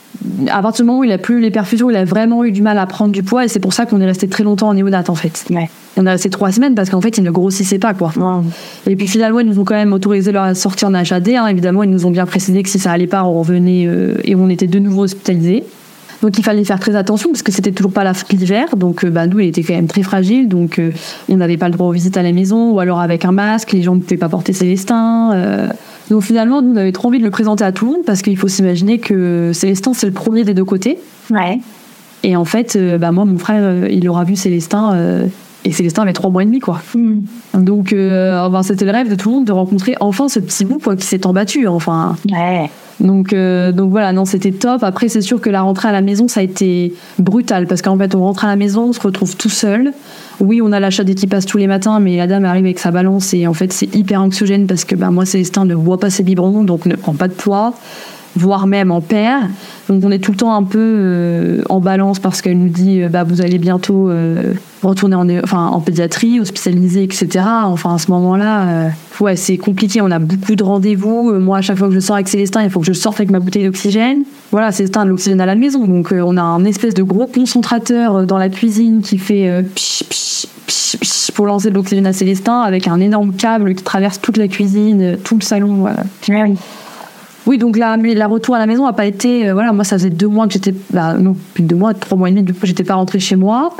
À partir du moment où il a plus les perfusions, il a vraiment eu du mal à prendre du poids. Et c'est pour ça qu'on est resté très longtemps en néonat, en fait. Ouais. On est resté 3 semaines parce qu'en fait, il ne grossissait pas, quoi. Ouais. Et puis, finalement, ils nous ont quand même autorisé leur sortie en HAD. Évidemment, ils nous ont bien précisé que si ça allait pas, on revenait et on était de nouveau hospitalisés. Donc il fallait faire très attention parce que c'était toujours pas l'hiver, donc nous il était quand même très fragile, donc on n'avait pas le droit aux visites à la maison, ou alors avec un masque, les gens ne pouvaient pas porter Célestin. Donc finalement nous on avait trop envie de le présenter à tout le monde parce qu'il faut s'imaginer que Célestin c'est le premier des deux côtés. Ouais. Et en fait moi mon frère il aura vu Célestin et Célestin avait 3 mois et demi, quoi. Donc c'était le rêve de tout le monde de rencontrer enfin ce petit bout, quoi, qui s'est embattu, enfin. Ouais. Donc voilà, non, c'était top. Après, c'est sûr que la rentrée à la maison, ça a été brutal parce qu'en fait, on rentre à la maison, on se retrouve tout seul. Oui, on a l'HAD qui passe tous les matins, mais la dame arrive avec sa balance et en fait, c'est hyper anxiogène parce que moi, Célestin ne boit pas ses biberons, donc ne prend pas de poids, voire même en perd. Donc on est tout le temps un peu en balance parce qu'elle nous dit vous allez bientôt retourner en pédiatrie, hospitalisée, etc. Enfin, à ce moment-là, c'est compliqué. On a beaucoup de rendez-vous. Moi, à chaque fois que je sors avec Célestin, il faut que je sorte avec ma bouteille d'oxygène. Voilà, Célestin a de l'oxygène à la maison. Donc on a un espèce de gros concentrateur dans la cuisine qui fait psh, psh, psh, psh, pour lancer de l'oxygène à Célestin avec un énorme câble qui traverse toute la cuisine, tout le salon. Voilà. Oui. Oui, donc la retour à la maison n'a pas été... moi, ça faisait 2 mois que j'étais... non, plus de 2 mois, 3 mois et demi, du coup, j'étais pas rentrée chez moi.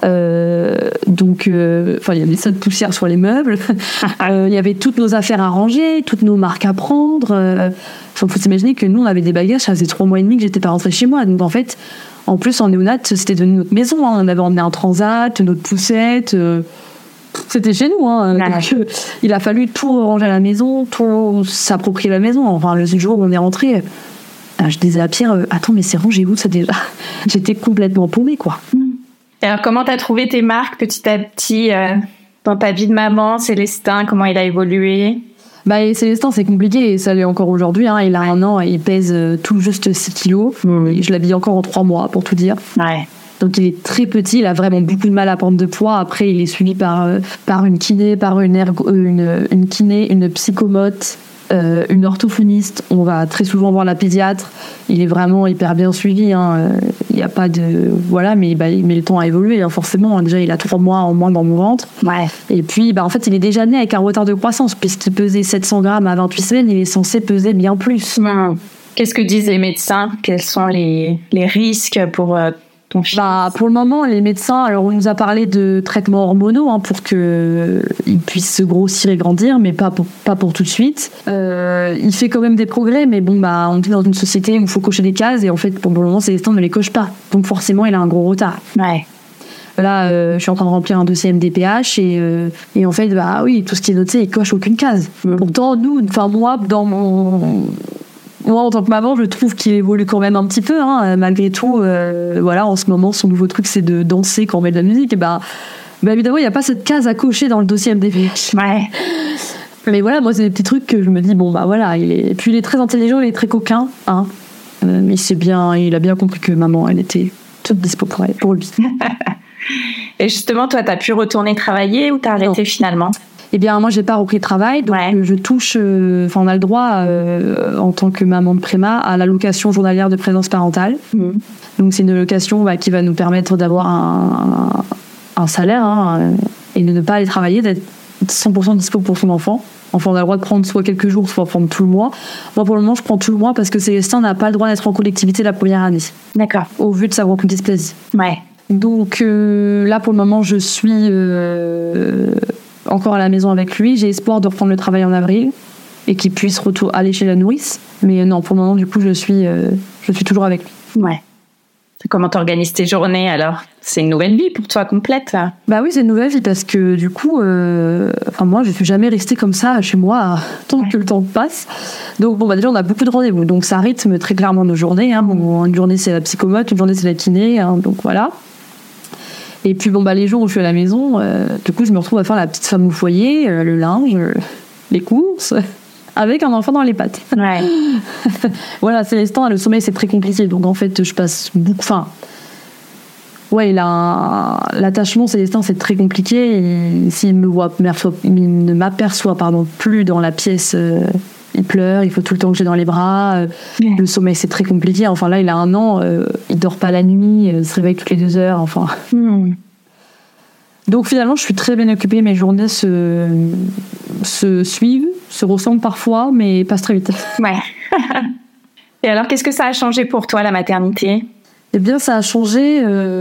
Donc, il y avait ça de poussière sur les meubles. Il y avait toutes nos affaires à ranger, toutes nos marques à prendre. Faut s'imaginer que nous, on avait des bagages, ça faisait 3 mois et demi que j'étais pas rentrée chez moi. Donc, en fait, en plus, en néonat, c'était devenu notre maison. On avait emmené un transat, notre poussette... C'était chez nous, Donc, il a fallu tout ranger à la maison, tout s'approprier la maison. Enfin, le jour où on est rentré, je disais à Pierre, attends, mais c'est rangé où ça déjà ? J'étais complètement paumée, quoi. Et alors, comment t'as trouvé tes marques petit à petit dans ta vie de maman, Célestin, comment il a évolué ? Célestin, c'est compliqué, et ça l'est encore aujourd'hui. Il a 1 an et il pèse tout juste 6 kilos. Et je l'habille encore en 3 mois, pour tout dire. Ouais. Donc il est très petit, il a vraiment beaucoup de mal à prendre de poids. Après, il est suivi par une kiné, une psychomote, une orthophoniste. On va très souvent voir la pédiatre. Il est vraiment hyper bien suivi. Il n'y a pas de... Voilà, mais le temps a évolué, forcément. Déjà, il a 3 mois en moins dans mon ventre. Ouais. Et puis, en fait, il est déjà né avec un retard de croissance. Puisqu'il pesait 700 grammes à 28 semaines, il est censé peser bien plus. Qu'est-ce que disent les médecins ? Quels sont les risques pour ton fils ? Pour le moment, les médecins, alors on nous a parlé de traitements hormonaux pour qu'il puisse se grossir et grandir, mais pas pour tout de suite. Il fait quand même des progrès, mais on est dans une société où il faut cocher des cases, et en fait, pour le moment, Célestin ne les coche pas. Donc forcément, il a un gros retard. Ouais. Là, je suis en train de remplir un dossier MDPH, et en fait, oui, tout ce qui est noté, il coche aucune case. Pourtant, moi, en tant que maman, je trouve qu'il évolue quand même un petit peu, malgré tout. En ce moment, son nouveau truc, c'est de danser quand on met de la musique. Et évidemment, il n'y a pas cette case à cocher dans le dossier MDPH. Ouais. Mais voilà, moi, c'est des petits trucs que je me dis, et puis il est très intelligent, il est très coquin, mais c'est bien, il a bien compris que maman, elle était toute dispo pour lui. Et justement, toi, t'as pu retourner travailler ou t'as arrêté finalement ? Eh bien, moi, j'ai pas repris le travail, donc je touche... on a le droit, en tant que maman de préma, à l'allocation journalière de présence parentale. Donc, c'est une allocation qui va nous permettre d'avoir un salaire et de ne pas aller travailler, d'être 100% dispo pour son enfant. Enfin, on a le droit de prendre soit quelques jours, soit prendre tout le mois. Moi, pour le moment, je prends tout le mois parce que Célestin n'a pas le droit d'être en collectivité la première année. D'accord. Au vu de sa grosse dysplasie. Ouais. Donc, là, pour le moment, je suis... encore à la maison avec lui. J'ai espoir de reprendre le travail en avril et qu'il puisse aller chez la nourrice. Mais non, pour le moment, du coup, je suis toujours avec lui. Ouais. Comment t'organises tes journées alors ? C'est une nouvelle vie pour toi complète ? Oui, c'est une nouvelle vie parce que du coup, moi, je ne suis jamais restée comme ça chez moi tant que le temps passe. Donc déjà, on a beaucoup de rendez-vous. Donc ça rythme très clairement nos journées. Une journée, c'est la psychomote, une journée, c'est la kiné. Donc voilà. Et puis les jours où je suis à la maison, du coup je me retrouve à faire la petite femme au foyer, le linge, les courses, avec un enfant dans les pattes. Ouais. Voilà, Célestin, le sommeil c'est très compliqué, donc en fait je passe beaucoup... l'attachement Célestin c'est très compliqué, et s'il ne m'aperçoit plus dans la pièce... il pleure, il faut tout le temps que j'ai dans les bras. Le sommeil, c'est très compliqué. Enfin, là, il a 1 an, il dort pas la nuit, il se réveille toutes les 2 heures. Enfin. Donc, finalement, je suis très bien occupée. Mes journées se suivent, se ressemblent parfois, mais passent très vite. Ouais. Et alors, qu'est-ce que ça a changé pour toi, la maternité ? Eh bien, ça a changé.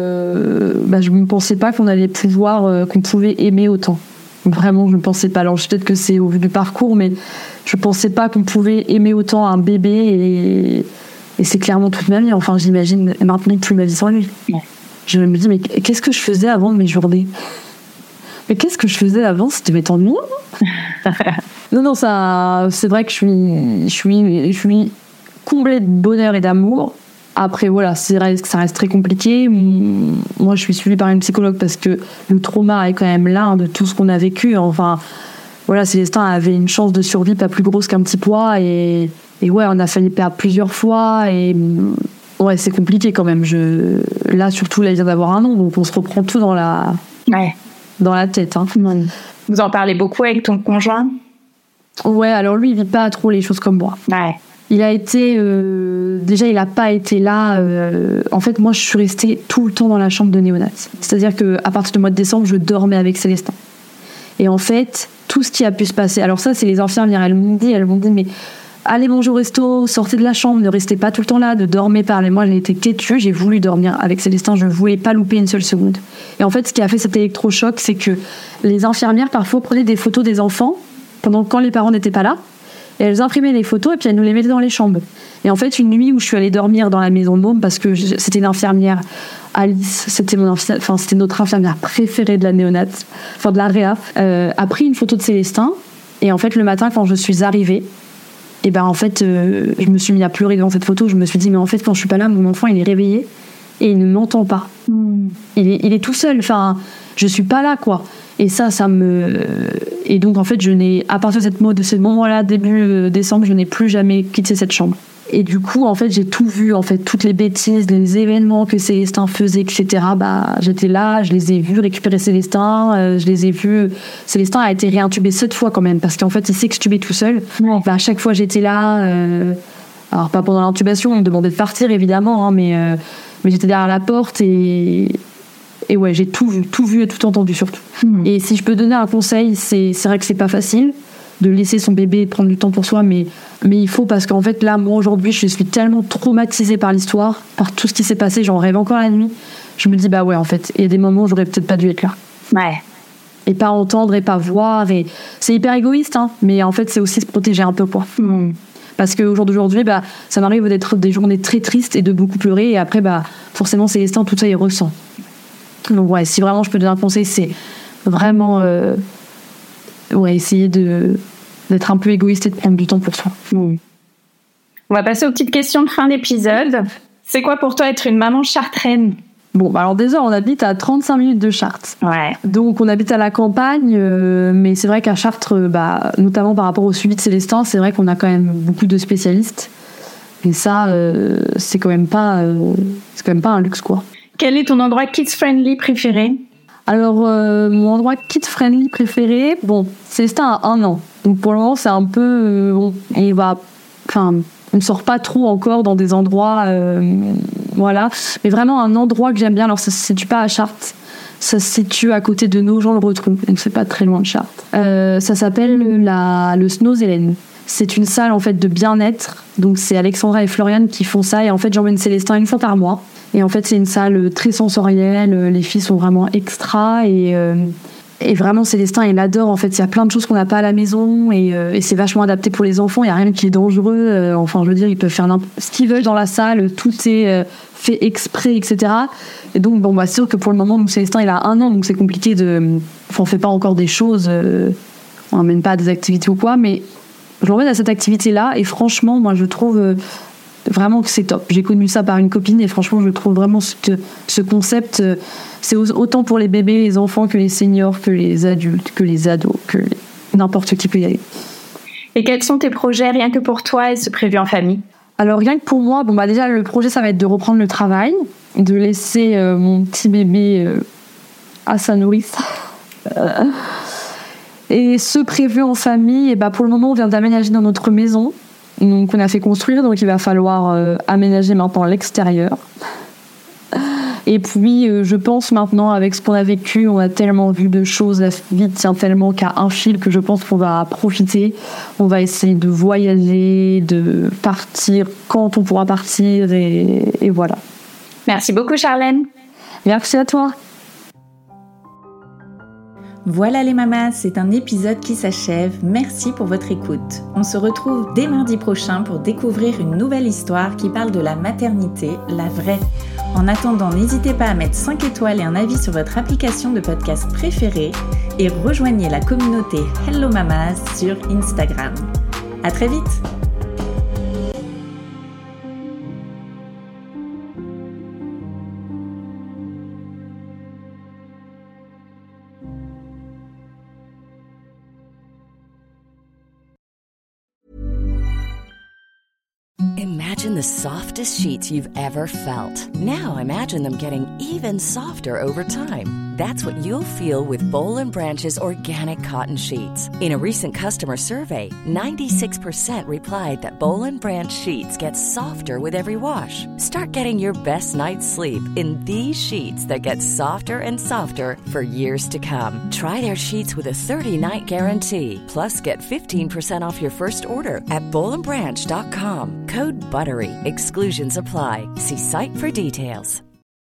Je ne pensais pas qu'on pouvait aimer autant. Vraiment, je ne pensais pas. Alors, peut-être que c'est au vu du parcours, mais je ne pensais pas qu'on pouvait aimer autant un bébé, et c'est clairement toute ma vie. Enfin, j'imagine maintenant plus ma vie sans lui. Ouais. Je me dis, mais qu'est-ce que je faisais avant de mes journées ? Mais qu'est-ce que je faisais avant ? C'était mes temps de moi. Non, ça, c'est vrai que je suis comblée de bonheur et d'amour. Après, voilà, ça reste très compliqué. Moi, je suis suivie par une psychologue parce que le trauma est quand même là, de tout ce qu'on a vécu. Enfin, voilà, Célestin avait une chance de survie pas plus grosse qu'un petit pois. Et on a failli perdre plusieurs fois. Et ouais, c'est compliqué quand même. Là, surtout, il vient d'avoir 1 an, donc on se reprend tout dans la tête. Vous en parlez beaucoup avec ton conjoint ? Ouais, alors lui, il vit pas trop les choses comme moi. Ouais. Il a été... déjà, il n'a pas été là... en fait, moi, je suis restée tout le temps dans la chambre de néonat. C'est-à-dire qu'à partir du mois de décembre, je dormais avec Célestin. Et en fait, tout ce qui a pu se passer... Alors ça, c'est les infirmières. Elles m'ont dit, mais allez manger au resto, sortez de la chambre, ne restez pas tout le temps là, ne dormez pas. Et moi, j'ai été têtue, j'ai voulu dormir avec Célestin, je ne voulais pas louper une seule seconde. Et en fait, ce qui a fait cet électrochoc, c'est que les infirmières, parfois, prenaient des photos des enfants quand les parents n'étaient pas là. Et elles imprimaient les photos et puis elles nous les mettaient dans les chambres. Et en fait, une nuit où je suis allée dormir dans la maison de môme, parce que c'était une infirmière, Alice, c'était notre infirmière préférée de la néonate, de la réa, a pris une photo de Célestin. Et en fait, le matin, quand je suis arrivée, je me suis mis à pleurer devant cette photo. Je me suis dit, mais en fait, quand je suis pas là, mon enfant, il est réveillé et il ne m'entend pas. Il est tout seul. Enfin, je suis pas là, quoi. Et ça me... Et donc, en fait, à partir de ce moment-là, début décembre, je n'ai plus jamais quitté cette chambre. Et du coup, en fait, j'ai tout vu, en fait, toutes les bêtises, les événements que Célestin faisait, etc. J'étais là, je les ai vus récupérer Célestin, je les ai vus. Célestin a été réintubé 7 fois quand même, parce qu'en fait, il s'extubait tout seul. À chaque fois, j'étais là. Alors, pas pendant l'intubation, on me demandait de partir, évidemment, hein, mais j'étais derrière la porte et ouais, j'ai tout vu et tout entendu, surtout. Et si je peux donner un conseil, c'est vrai que c'est pas facile de laisser son bébé prendre du temps pour soi, mais il faut, parce qu'en fait là, moi aujourd'hui, je suis tellement traumatisée par l'histoire, par tout ce qui s'est passé, j'en rêve encore la nuit. Je me dis en fait, il y a des moments où j'aurais peut-être pas dû être là. Ouais. Et pas entendre et pas voir, et c'est hyper égoïste, hein, mais en fait c'est aussi se protéger un peu, quoi. Parce qu'au jour d'aujourd'hui, ça m'arrive d'être des journées très tristes et de beaucoup pleurer, et après forcément Célestin, tout ça il ressent. Donc ouais, si vraiment je peux donner un conseil, c'est vraiment essayer d'être un peu égoïste et de prendre du temps pour soi. On va passer aux petites questions de fin d'épisode. C'est quoi pour toi être une maman chartraine ? Bon, alors déjà, on habite à 35 minutes de Chartres. Ouais. Donc on habite à la campagne, mais c'est vrai qu'à Chartres, notamment par rapport au suivi de Célestin, c'est vrai qu'on a quand même beaucoup de spécialistes. Et ça, c'est quand même pas un luxe, quoi. Quel est ton endroit kids-friendly préféré ? Alors, mon endroit kid-friendly préféré, Célestin a 1 an. Donc, pour le moment, c'est un peu... on ne sort pas trop encore dans des endroits... voilà. Mais vraiment, un endroit que j'aime bien, alors ça se situe pas à Chartres. Ça se situe à côté de Nogent-le-Rotrou. Donc, c'est pas très loin de Chartres. Ça s'appelle le Snozelen. C'est une salle, en fait, de bien-être. Donc, c'est Alexandra et Floriane qui font ça. Et en fait, j'emmène Célestin 1 fois par mois. Et en fait, c'est une salle très sensorielle. Les filles sont vraiment extra. Et vraiment, Célestin, il adore. En fait, il y a plein de choses qu'on n'a pas à la maison. Et c'est vachement adapté pour les enfants. Il n'y a rien qui est dangereux. Enfin, je veux dire, ils peuvent faire ce qu'ils veulent dans la salle. Tout est fait exprès, etc. Et donc, c'est sûr que pour le moment, Célestin, il a 1 an. Donc, c'est compliqué on ne fait pas encore des choses. On n'emmène pas à des activités ou quoi. Mais je l'emmène à cette activité-là. Et franchement, moi, je trouve... vraiment que c'est top. J'ai connu ça par une copine et franchement, je trouve vraiment ce concept, c'est autant pour les bébés, les enfants, que les seniors, que les adultes, que les ados, que n'importe qui peut y aller. Et quels sont tes projets rien que pour toi et ce prévu en famille ? Alors rien que pour moi, déjà le projet, ça va être de reprendre le travail, de laisser mon petit bébé à sa nourrice. Et ce prévu en famille, pour le moment, on vient d'aménager dans notre maison. Donc on a fait construire, donc il va falloir aménager maintenant l'extérieur. Et puis je pense maintenant, avec ce qu'on a vécu, on a tellement vu de choses, la vie tient tellement qu'à un fil que je pense qu'on va profiter. On va essayer de voyager, de partir quand on pourra partir, et voilà. Merci beaucoup Charlène. Merci à toi. Voilà les mamas, c'est un épisode qui s'achève. Merci pour votre écoute. On se retrouve dès mardi prochain pour découvrir une nouvelle histoire qui parle de la maternité, la vraie. En attendant, n'hésitez pas à mettre 5 étoiles et un avis sur votre application de podcast préférée et rejoignez la communauté Hello Mamas sur Instagram. À très vite! Imagine the softest sheets you've ever felt. Now imagine them getting even softer over time. That's what you'll feel with Boll & Branch's organic cotton sheets. In a recent customer survey, 96% replied that Boll & Branch sheets get softer with every wash. Start getting your best night's sleep in these sheets that get softer and softer for years to come. Try their sheets with a 30-night guarantee. Plus, get 15% off your first order at bollandbranch.com. Code BUTTERY. Exclusions apply. See site for details.